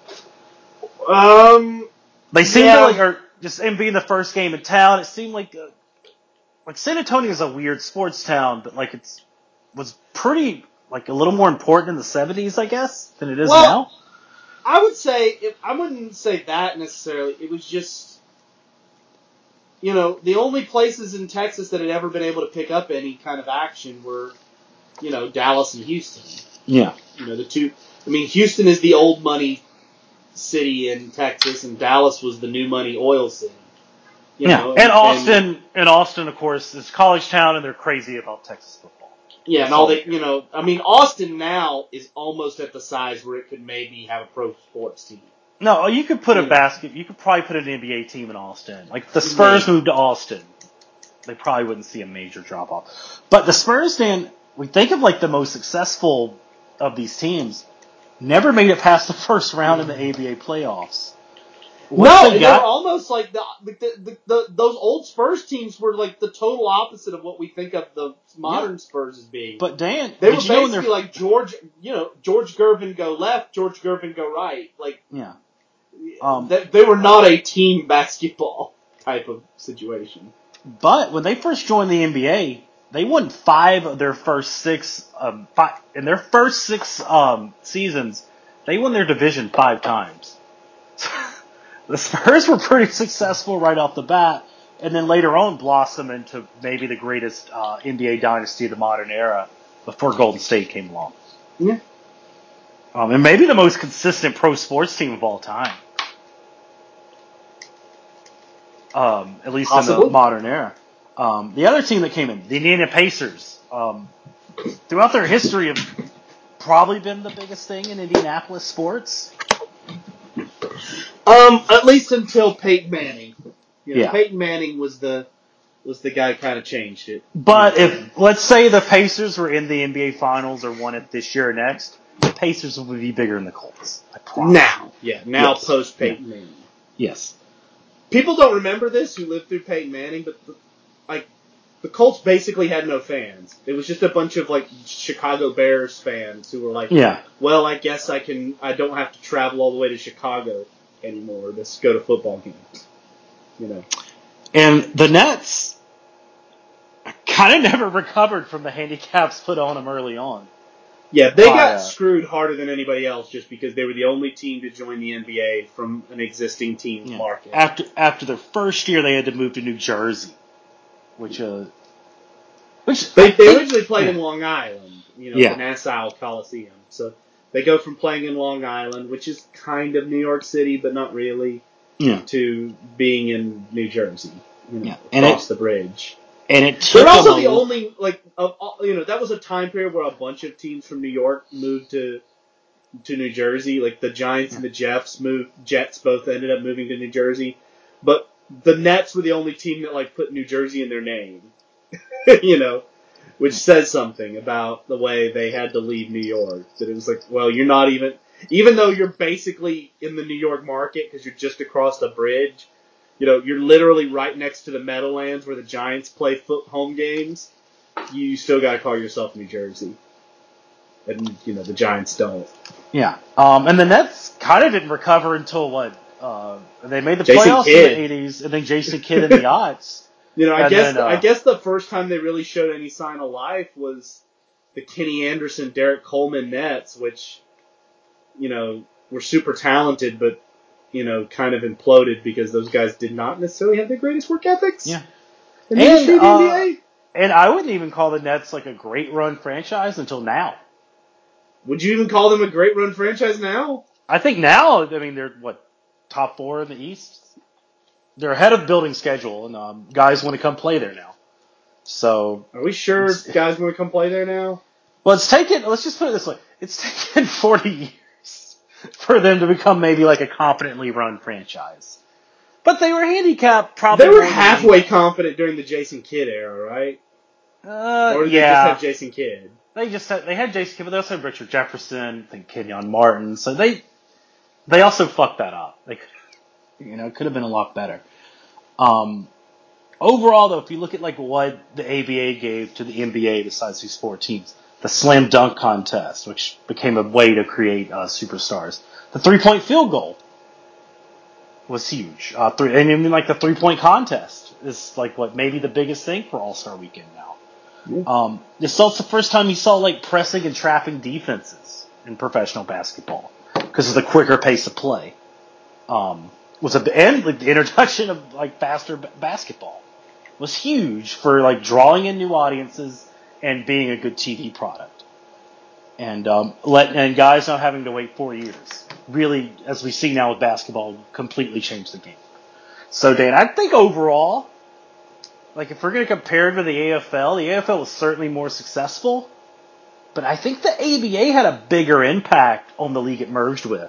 Speaker 2: Um,
Speaker 1: they seemed
Speaker 2: yeah.
Speaker 1: to like, or just in being the first game in town, it seemed like, uh, like San Antonio is a weird sports town, but like it's was pretty like a little more important in the seventies, I guess, than it is
Speaker 2: well,
Speaker 1: now?
Speaker 2: I would say, if, I wouldn't say that necessarily. It was just, you know, the only places in Texas that had ever been able to pick up any kind of action were, you know, Dallas and Houston.
Speaker 1: Yeah.
Speaker 2: You know, the two, I mean, Houston is the old money city in Texas, and Dallas was the new money oil city. You
Speaker 1: yeah.
Speaker 2: know,
Speaker 1: and,
Speaker 2: and
Speaker 1: Austin,
Speaker 2: and,
Speaker 1: and Austin, of course, is college town, and they're crazy about Texas football.
Speaker 2: Yeah,
Speaker 1: That's
Speaker 2: and all
Speaker 1: all
Speaker 2: they, you know, I mean, Austin now is almost at the size where it could maybe have a pro sports team.
Speaker 1: No, you could put a
Speaker 2: You know.
Speaker 1: basket, you could probably put an N B A team in Austin. Like, if the Spurs moved to Austin, they probably wouldn't see a major drop off. But the Spurs, Dan, we think of like the most successful of these teams, never made it past the first round in the A B A playoffs. Once
Speaker 2: no,
Speaker 1: they
Speaker 2: they
Speaker 1: got,
Speaker 2: were almost like the, the, the, the those old Spurs teams were like the total opposite of what we think of the modern
Speaker 1: Yeah.
Speaker 2: Spurs as being.
Speaker 1: But Dan,
Speaker 2: they were
Speaker 1: did you know when
Speaker 2: basically
Speaker 1: they're-
Speaker 2: like George, you know, George Gervin go left, George Gervin go right. Like,
Speaker 1: yeah, um,
Speaker 2: they, they were not a team basketball type of situation.
Speaker 1: But when they first joined the N B A, they won five of their first six. Um, five, in their first six um, seasons, they won their division five times. The Spurs were pretty successful right off the bat, and then later on blossomed into maybe the greatest uh, N B A dynasty of the modern era before Golden State came along.
Speaker 2: Yeah.
Speaker 1: Um, and maybe the most consistent pro sports team of all time. Um, at least
Speaker 2: Possibly.
Speaker 1: in the modern era. Um, the other team that came in, the Indiana Pacers, um, throughout their history have probably been the biggest thing in Indianapolis sports.
Speaker 2: Um, at least until Peyton Manning. You know,
Speaker 1: Yeah.
Speaker 2: Peyton Manning was the was the guy who kind of changed it.
Speaker 1: But if, let's say the Pacers were in the N B A Finals or won it this year or next, the Pacers would be bigger than the Colts. I promise.
Speaker 2: Now, yeah, now
Speaker 1: Yes.
Speaker 2: post Peyton
Speaker 1: Yeah.
Speaker 2: Manning.
Speaker 1: Yes.
Speaker 2: People don't remember this who lived through Peyton Manning, but the, like the Colts basically had no fans. It was just a bunch of like Chicago Bears fans who were like,
Speaker 1: Yeah.
Speaker 2: well, I guess I can. I don't have to travel all the way to Chicago anymore to go to football games. You know.
Speaker 1: And the Nets kind of never recovered from the handicaps put on them early on.
Speaker 2: Yeah, they
Speaker 1: By,
Speaker 2: got
Speaker 1: uh,
Speaker 2: screwed harder than anybody else just because they were the only team to join the N B A from an existing team
Speaker 1: Yeah.
Speaker 2: market.
Speaker 1: After after their first year, they had to move to New Jersey, which uh, which
Speaker 2: They,
Speaker 1: I
Speaker 2: they
Speaker 1: think-
Speaker 2: originally played
Speaker 1: yeah.
Speaker 2: in Long Island, you know,
Speaker 1: Yeah.
Speaker 2: the Nassau Coliseum. So they go from playing in Long Island, which is kind of New York City, but not really,
Speaker 1: Yeah.
Speaker 2: to being in New Jersey, you know,
Speaker 1: Yeah. And
Speaker 2: across
Speaker 1: it-
Speaker 2: the bridge.
Speaker 1: And it took
Speaker 2: They're also
Speaker 1: them
Speaker 2: the
Speaker 1: a-
Speaker 2: only, like, of all, you know, that was a time period where a bunch of teams from New York moved to to New Jersey. Like the Giants and the Jets moved, Jets both ended up moving to New Jersey, but the Nets were the only team that like put New Jersey in their name, you know, which says something about the way they had to leave New York. That it was like, well, you're not even, even though you're basically in the New York market because you're just across the bridge. You know, you're literally right next to the Meadowlands where the Giants play foot home games. You still got to call yourself New Jersey, and you know the Giants don't.
Speaker 1: Yeah. Um, and the Nets kind of didn't recover until what? Uh, they made the
Speaker 2: Jason
Speaker 1: playoffs
Speaker 2: Kidd.
Speaker 1: in the eighties, and then Jason Kidd in the odds.
Speaker 2: You know, I
Speaker 1: And
Speaker 2: guess
Speaker 1: then, uh,
Speaker 2: I guess the first time they really showed any sign of life was the Kenny Anderson, Derek Coleman Nets, which you know were super talented, but you know kind of imploded because those guys did not necessarily have the greatest work ethics.
Speaker 1: Yeah.
Speaker 2: in the
Speaker 1: And,
Speaker 2: history of the
Speaker 1: uh,
Speaker 2: N B A.
Speaker 1: And I wouldn't even call the Nets like a great run franchise until now.
Speaker 2: Would you even call them a great run franchise now?
Speaker 1: I think now, I mean, they're what, top four in the East? They're ahead of building schedule, and um, guys want to come play there now. So,
Speaker 2: Are we sure
Speaker 1: It's-
Speaker 2: guys want to come play there now?
Speaker 1: well, it's taken, let's just put it this way. It's taken forty years for them to become maybe like a competently run franchise. But they were handicapped probably
Speaker 2: They were
Speaker 1: more than
Speaker 2: halfway confident during the Jason Kidd era, right?
Speaker 1: Uh,
Speaker 2: Or did they
Speaker 1: yeah.
Speaker 2: just have Jason Kidd?
Speaker 1: They just had, they had Jason Kidd, but they also had Richard Jefferson, I think Kenyon Martin. So they they also fucked that up. They could, you know, it could have been a lot better. Um, overall, though, if you look at like what the A B A gave to the N B A besides these four teams, the slam dunk contest, which became a way to create uh, superstars, the three point field goal was huge. Uh, three, and I mean, like the three point contest is like what maybe the biggest thing for All Star Weekend now.
Speaker 2: Yeah.
Speaker 1: Um, this is also the first time you saw like pressing and trapping defenses in professional basketball because of the quicker pace of play. Um, was a and like the introduction of like faster b- basketball was huge for like drawing in new audiences and being a good T V product. And um, let and guys not having to wait four years really, as we see now with basketball, completely changed the game. So Dan, I think overall, like if we're going to compare it to the A F L, the A F L was certainly more successful, but I think the A B A had a bigger impact on the league it merged with.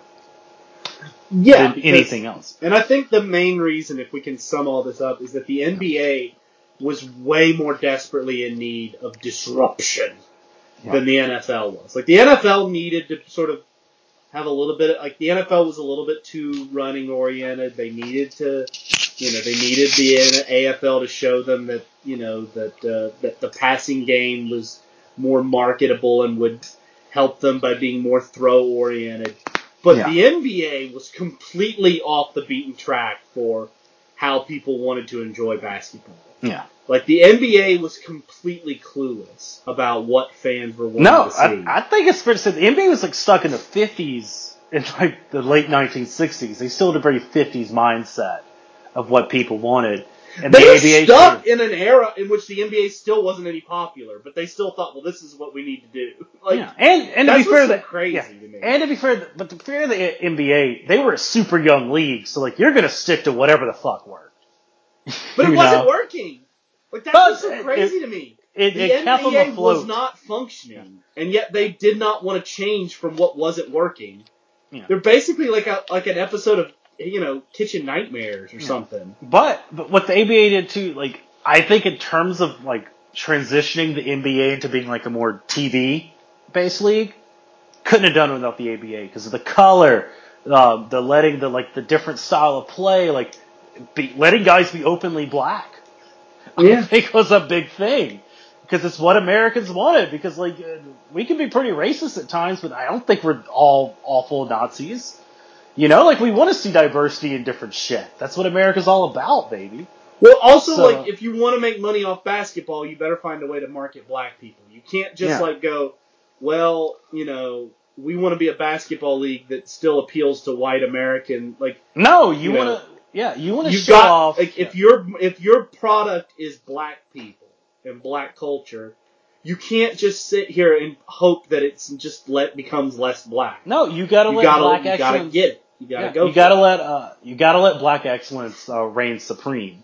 Speaker 2: Yeah,
Speaker 1: than
Speaker 2: because,
Speaker 1: anything else.
Speaker 2: And I think the main reason, if we can sum all this up, is that the N B A was way more desperately in need of disruption
Speaker 1: Yeah.
Speaker 2: than the N F L was. Like, the N F L needed to sort of have a little bit of, like, the N F L was a little bit too running oriented. They needed to, you know, they needed the A F L to show them that, you know, that, uh, that the passing game was more marketable and would help them by being more throw oriented. But
Speaker 1: Yeah.
Speaker 2: the N B A was completely off the beaten track for how people wanted to enjoy basketball.
Speaker 1: Yeah.
Speaker 2: Like, the N B A was completely clueless about what fans were wanting
Speaker 1: No,
Speaker 2: to see.
Speaker 1: I, I think it's fair to say the N B A was like stuck in the fifties, in like the late nineteen sixties. They still had a very fifties mindset of what people wanted. And
Speaker 2: they
Speaker 1: the
Speaker 2: were
Speaker 1: A B A
Speaker 2: stuck
Speaker 1: sort of,
Speaker 2: in an era in which the N B A still wasn't any popular, but they still thought, well, this is what we need to do. Like,
Speaker 1: yeah. And, and to be
Speaker 2: that's
Speaker 1: fair,
Speaker 2: what's so
Speaker 1: that,
Speaker 2: crazy
Speaker 1: yeah.
Speaker 2: to me.
Speaker 1: And to be fair, but to be fair to the N B A, they were a super young league, so like you're gonna stick to whatever the fuck worked.
Speaker 2: But it
Speaker 1: You
Speaker 2: wasn't
Speaker 1: know?
Speaker 2: working. Like, that's
Speaker 1: But
Speaker 2: what's so
Speaker 1: it-
Speaker 2: crazy
Speaker 1: it-
Speaker 2: to me.
Speaker 1: It,
Speaker 2: The
Speaker 1: it kept them
Speaker 2: N B A
Speaker 1: afloat.
Speaker 2: was not functioning, and yet they did not want to change from what wasn't working.
Speaker 1: Yeah.
Speaker 2: They're basically like a like an episode of, you know, Kitchen Nightmares or
Speaker 1: Yeah.
Speaker 2: something.
Speaker 1: But, but what the A B A did too, like, I think in terms of, like, transitioning the N B A into being, like, a more T V-based league, couldn't have done it without the A B A because of the color, um, the letting, the, like, the different style of play, like, be, letting guys be openly black.
Speaker 2: Yeah.
Speaker 1: I think was a big thing. Because it's what Americans wanted. Because, like, uh, we can be pretty racist at times, but I don't think we're all awful Nazis. You know, like, we want to see diversity in different shit. That's what America's all about, baby.
Speaker 2: Well, also,
Speaker 1: So-
Speaker 2: like, if you want to make money off basketball, you better find a way to market black people. You can't just,
Speaker 1: Yeah.
Speaker 2: like, go, well, you know, we want to be a basketball league that still appeals to white American, like,
Speaker 1: No, you,
Speaker 2: You
Speaker 1: want
Speaker 2: know,
Speaker 1: to, yeah, you want to
Speaker 2: you've
Speaker 1: show
Speaker 2: got,
Speaker 1: off.
Speaker 2: like, if your if your product is black people and black culture, you can't just sit here and hope that it's just let becomes less black.
Speaker 1: No, you gotta
Speaker 2: You
Speaker 1: let
Speaker 2: gotta,
Speaker 1: black
Speaker 2: you gotta
Speaker 1: excellence.
Speaker 2: get it. You gotta
Speaker 1: yeah,
Speaker 2: go.
Speaker 1: you
Speaker 2: for
Speaker 1: gotta
Speaker 2: it.
Speaker 1: let, uh, you gotta let black excellence uh, reign supreme,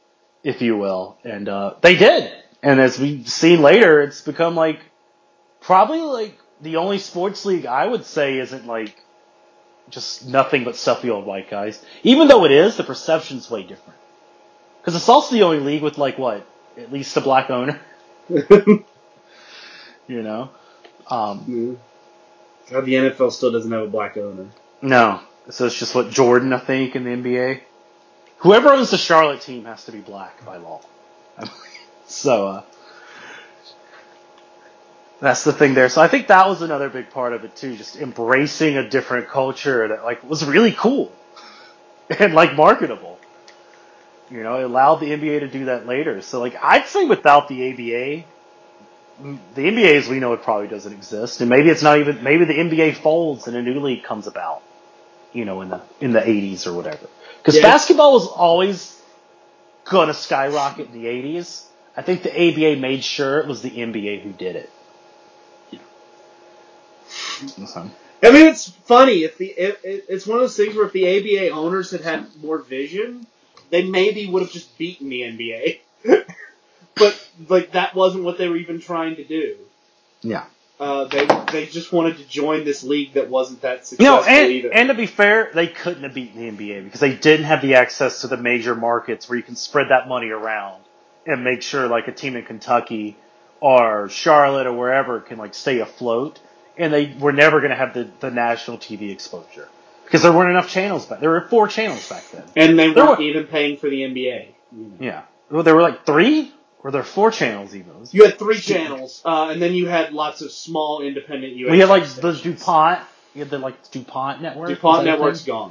Speaker 1: if you will. And uh, they did. And as we've seen later, it's become like probably like the only sports league I would say isn't like just nothing but stuffy old white guys. Even though it is, the perception's way different. Because it's also the only league with like what, at least a black owner. You know. Um,
Speaker 2: How the N F L still doesn't have a black owner.
Speaker 1: no, so it's just what Jordan, I think, in the N B A. Whoever owns the Charlotte team has to be black by law. so, uh, that's the thing there. So I think that was another big part of it too, just embracing a different culture that like was really cool and like marketable. You know, it allowed the N B A to do that later. So like I'd say without the A B A, the N B A as we know it probably doesn't exist, and maybe it's not even. Maybe the N B A folds and a new league comes about. You know, in the in the eighties or whatever. Because
Speaker 2: Yeah.
Speaker 1: basketball was always gonna skyrocket in the eighties. I think the A B A made sure it was the N B A who did it. So.
Speaker 2: I mean, it's funny if the if, it, it's one of those things where if the A B A owners had had more vision, they maybe would have just beaten the N B A. But like that wasn't what they were even trying to do.
Speaker 1: Yeah.
Speaker 2: Uh, they they just wanted to join this league that wasn't that successful
Speaker 1: No, and,
Speaker 2: either.
Speaker 1: and to be fair, they couldn't have beaten the N B A because they didn't have the access to the major markets where you can spread that money around and make sure like a team in Kentucky or Charlotte or wherever can like stay afloat. And they were never going to have the, the national T V exposure because there weren't enough channels back. There were four channels back then.
Speaker 2: and they
Speaker 1: There
Speaker 2: weren't
Speaker 1: were-
Speaker 2: even paying for the N B A. You know.
Speaker 1: Yeah. Well, there were like three or there were four channels even. It was-
Speaker 2: You had three channels, uh, and then you had lots of small independent U S
Speaker 1: We had like the
Speaker 2: stations.
Speaker 1: DuPont. You had the like DuPont network.
Speaker 2: DuPont
Speaker 1: Was that a
Speaker 2: Network's
Speaker 1: thing?
Speaker 2: gone.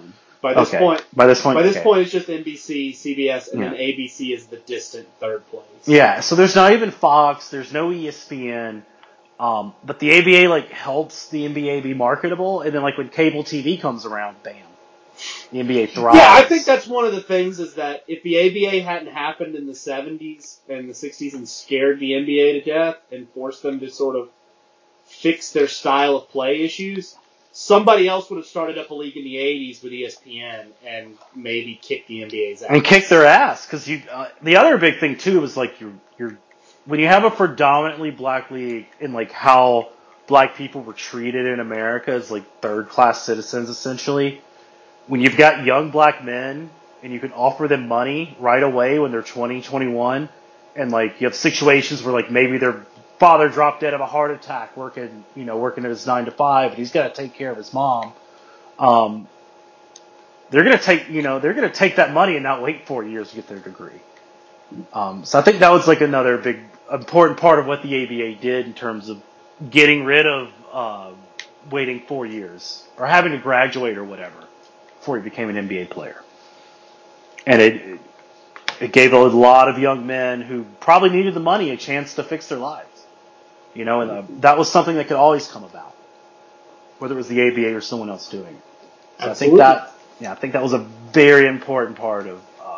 Speaker 2: By this
Speaker 1: okay.
Speaker 2: point,
Speaker 1: by this point,
Speaker 2: by this
Speaker 1: okay.
Speaker 2: point, it's just N B C, C B S, and
Speaker 1: Yeah.
Speaker 2: then A B C is the distant third place.
Speaker 1: Yeah, so there's not even Fox, there's no E S P N, um, but the A B A like helps the N B A be marketable, and then like when cable T V comes around, bam, the N B A thrives.
Speaker 2: Yeah, I think that's one of the things is that if the A B A hadn't happened in the seventies and the sixties and scared the N B A to death and forced them to sort of fix their style of play issues, somebody else would have started up a league in the eighties with E S P N and maybe kicked the N B A's ass.
Speaker 1: and kick their ass because you. Uh, the other big thing too was like you're you're when you have a predominantly black league and like how black people were treated in America as like third class citizens essentially. When you've got young black men and you can offer them money right away when they're twenty, twenty-one, and like you have situations where like maybe their father dropped dead of a heart attack working, you know, working at his nine to five, and he's got to take care of his mom. Um, they're gonna take, you know, they're gonna take that money and not wait four years to get their degree. Um, so I think that was like another big important part of what the A B A did in terms of getting rid of uh, waiting four years or having to graduate or whatever before he became an N B A player. And it it gave a lot of young men who probably needed the money a chance to fix their lives. You know, and uh, that was something that could always come about, whether it was the A B A or someone else doing it. So I think that, yeah, I think that was a very important part of, uh,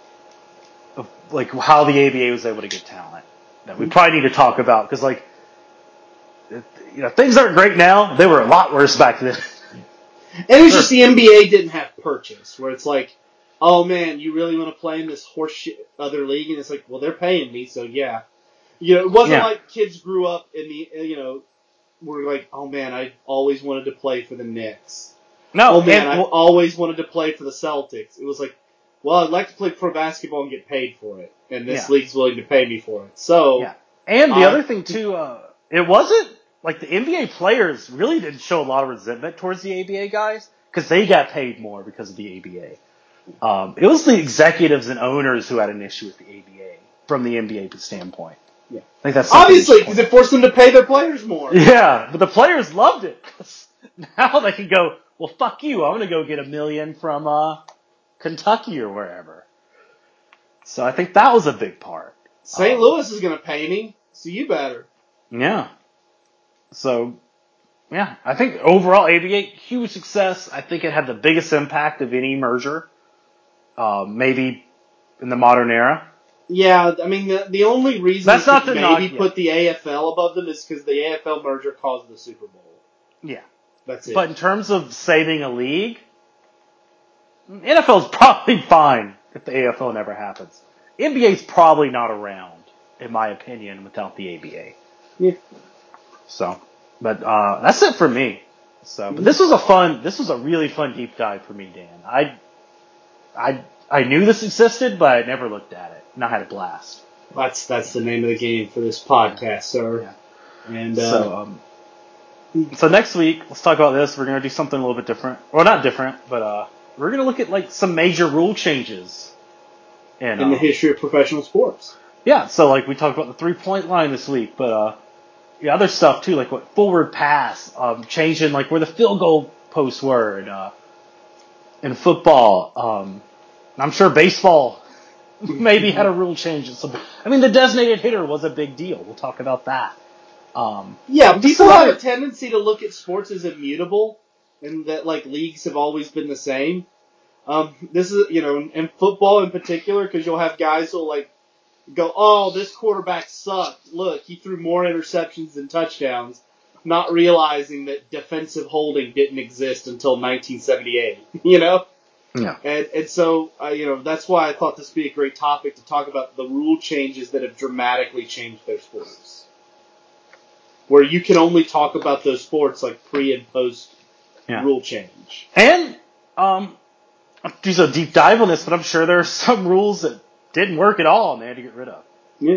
Speaker 1: of like how the A B A was able to get talent that we probably need to talk about because, like, it, you know, things aren't great now. They were a lot worse back then.
Speaker 2: And it's just the N B A didn't have purchase, where it's like, oh man, you really want to play in this horseshit other league? And it's like, well, they're paying me, so yeah. You know, it wasn't
Speaker 1: Yeah.
Speaker 2: like kids grew up in the, you know, were like, oh man, I always wanted to play for the Knicks.
Speaker 1: No,
Speaker 2: Oh man,
Speaker 1: and,
Speaker 2: I
Speaker 1: well,
Speaker 2: always wanted to play for the Celtics. It was like, well, I'd like to play pro basketball and get paid for it, and this
Speaker 1: Yeah.
Speaker 2: league's willing to pay me for it. So,
Speaker 1: yeah. And the
Speaker 2: uh,
Speaker 1: other thing too, uh, it wasn't like the N B A players really didn't show a lot of resentment towards the A B A guys because they got paid more because of the A B A. Um, it was the executives and owners who had an issue with the A B A from the N B A standpoint.
Speaker 2: Yeah.
Speaker 1: I think that's something
Speaker 2: obviously,
Speaker 1: we should
Speaker 2: because
Speaker 1: point
Speaker 2: it forced them to pay their players more.
Speaker 1: out. Yeah, but the players loved it. 'Cause now they can go, well, fuck you. I'm going to go get a million from uh, Kentucky or wherever. So I think that was a big part.
Speaker 2: Saint
Speaker 1: Um,
Speaker 2: Louis is going to pay me, so you better.
Speaker 1: Yeah. So, yeah, I think overall A B A, huge success. I think it had the biggest impact of any merger, uh, maybe in the modern era.
Speaker 2: Yeah, I mean, the, the only reason
Speaker 1: That's
Speaker 2: you
Speaker 1: not
Speaker 2: could
Speaker 1: to
Speaker 2: maybe
Speaker 1: knock-
Speaker 2: put the A F L above them is because the A F L merger caused the Super Bowl.
Speaker 1: Yeah.
Speaker 2: That's it.
Speaker 1: But in terms of saving a league, N F L is probably fine if the A F L never happens. N B A is probably not around, in my opinion, without the A B A.
Speaker 2: Yeah.
Speaker 1: So, but uh, that's it for me. So, but this was a fun, this was a really fun deep dive for me, Dan. I, I, I knew this existed, but I never looked at it, and I had a blast.
Speaker 2: That's that's the name of the game for this podcast, sir.
Speaker 1: Yeah.
Speaker 2: And uh,
Speaker 1: So, um, so next week, let's talk about this. We're going to do something a little bit different. Well, not different, but uh, we're going to look at like some major rule changes. In,
Speaker 2: in the
Speaker 1: um,
Speaker 2: history of professional sports.
Speaker 1: Yeah, so like we talked about the three-point line this week, but uh, yeah, other stuff too, like what forward pass, um, changing like where the field goal posts were in, uh, in football. Um, I'm sure baseball maybe had a rule change. So, I mean, the designated hitter was a big deal. We'll talk about that. Um,
Speaker 2: Yeah,
Speaker 1: just
Speaker 2: people
Speaker 1: some
Speaker 2: have
Speaker 1: other-
Speaker 2: a tendency to look at sports as immutable, and that like leagues have always been the same. Um, this is, you know, in, in football in particular, because you'll have guys who'll like go, "Oh, this quarterback sucked. Look, he threw more interceptions than touchdowns," not realizing that defensive holding didn't exist until nineteen seventy-eight. You know.
Speaker 1: Yeah.
Speaker 2: And and so, uh, you know, that's why I thought this would be a great topic to talk about the rule changes that have dramatically changed their sports. Where you can only talk about those sports like pre and post
Speaker 1: Yeah.
Speaker 2: rule change.
Speaker 1: And um, I'll do a deep dive on this, but I'm sure there are some rules that didn't work at all and they had to get rid of.
Speaker 2: Yeah.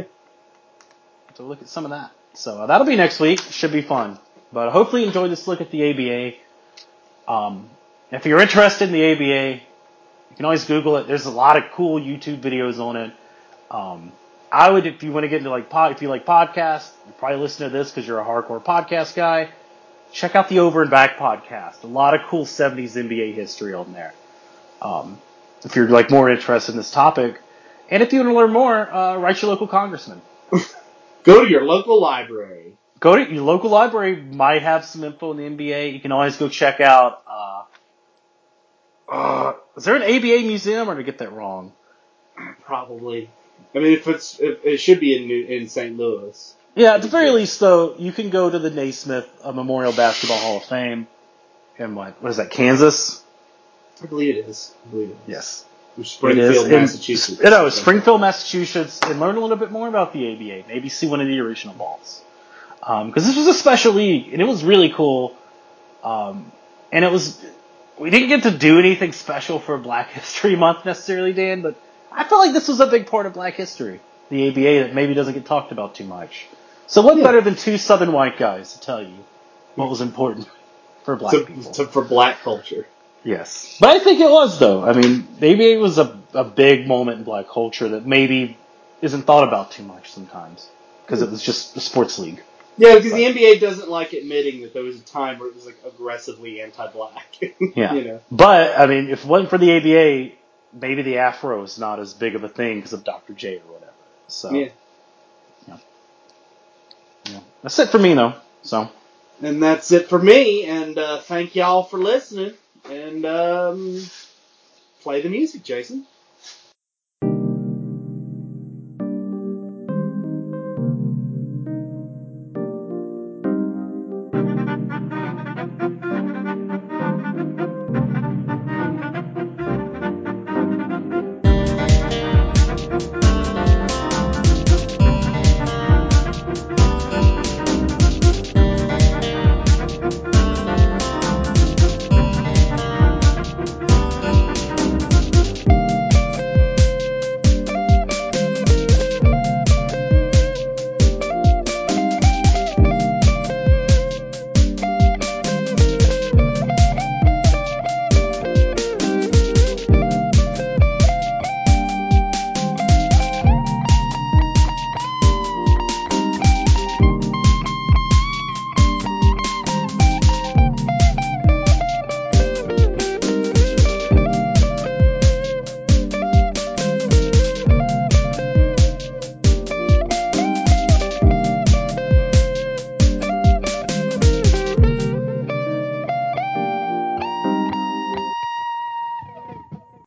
Speaker 1: So look at some of that. So uh, that'll be next week. Should be fun. But hopefully you enjoyed this look at the A B A. Um, if you're interested in the A B A, you can always Google it. There's a lot of cool YouTube videos on it. Um, I would, if you want to get into like pod, if you like podcasts, you probably listen to this because you're a hardcore podcast guy. Check out the Over and Back podcast. A lot of cool seventies N B A history on there. Um, if you're like more interested in this topic, and if you want to learn more, uh, write your local congressman.
Speaker 2: Go to your local library.
Speaker 1: Go to your local library. Might have some info in the N B A. You can always go check out. Uh, uh, is there an A B A museum, or did I get that wrong?
Speaker 2: Probably. I mean, if it's if, it should be in New, in Saint Louis.
Speaker 1: Yeah, at the very least, though, you can go to the Naismith uh, Memorial Basketball Hall of Fame. In what? What is that? Kansas?
Speaker 2: I believe it is. I believe it is.
Speaker 1: Yes.
Speaker 2: Springfield,
Speaker 1: in,
Speaker 2: Massachusetts.
Speaker 1: You know, Springfield, Massachusetts, and learn a little bit more about the A B A. Maybe see one of the original balls. Because um, this was a special league, and it was really cool. Um, and it was, we didn't get to do anything special for Black History Month necessarily, Dan, but I felt like this was a big part of Black history, the A B A, that maybe doesn't get talked about too much. So what yeah. better than two Southern white guys to tell you what was important for Black
Speaker 2: to,
Speaker 1: people?
Speaker 2: To, for Black culture.
Speaker 1: Yes. But I think it was, though. I mean, the A B A was a, a big moment in Black culture that maybe isn't thought about too much sometimes, because it was just a sports league.
Speaker 2: Yeah, because the N B A doesn't like admitting that there was a time where it was like aggressively anti-Black.
Speaker 1: Yeah.
Speaker 2: You know?
Speaker 1: But, I mean, if it wasn't for the A B A, maybe the Afro is not as big of a thing because of Doctor J or whatever. So,
Speaker 2: yeah.
Speaker 1: yeah. Yeah. That's it for me, though. So.
Speaker 2: And that's it for me, and uh, thank y'all for listening. And um, play the music, Jason.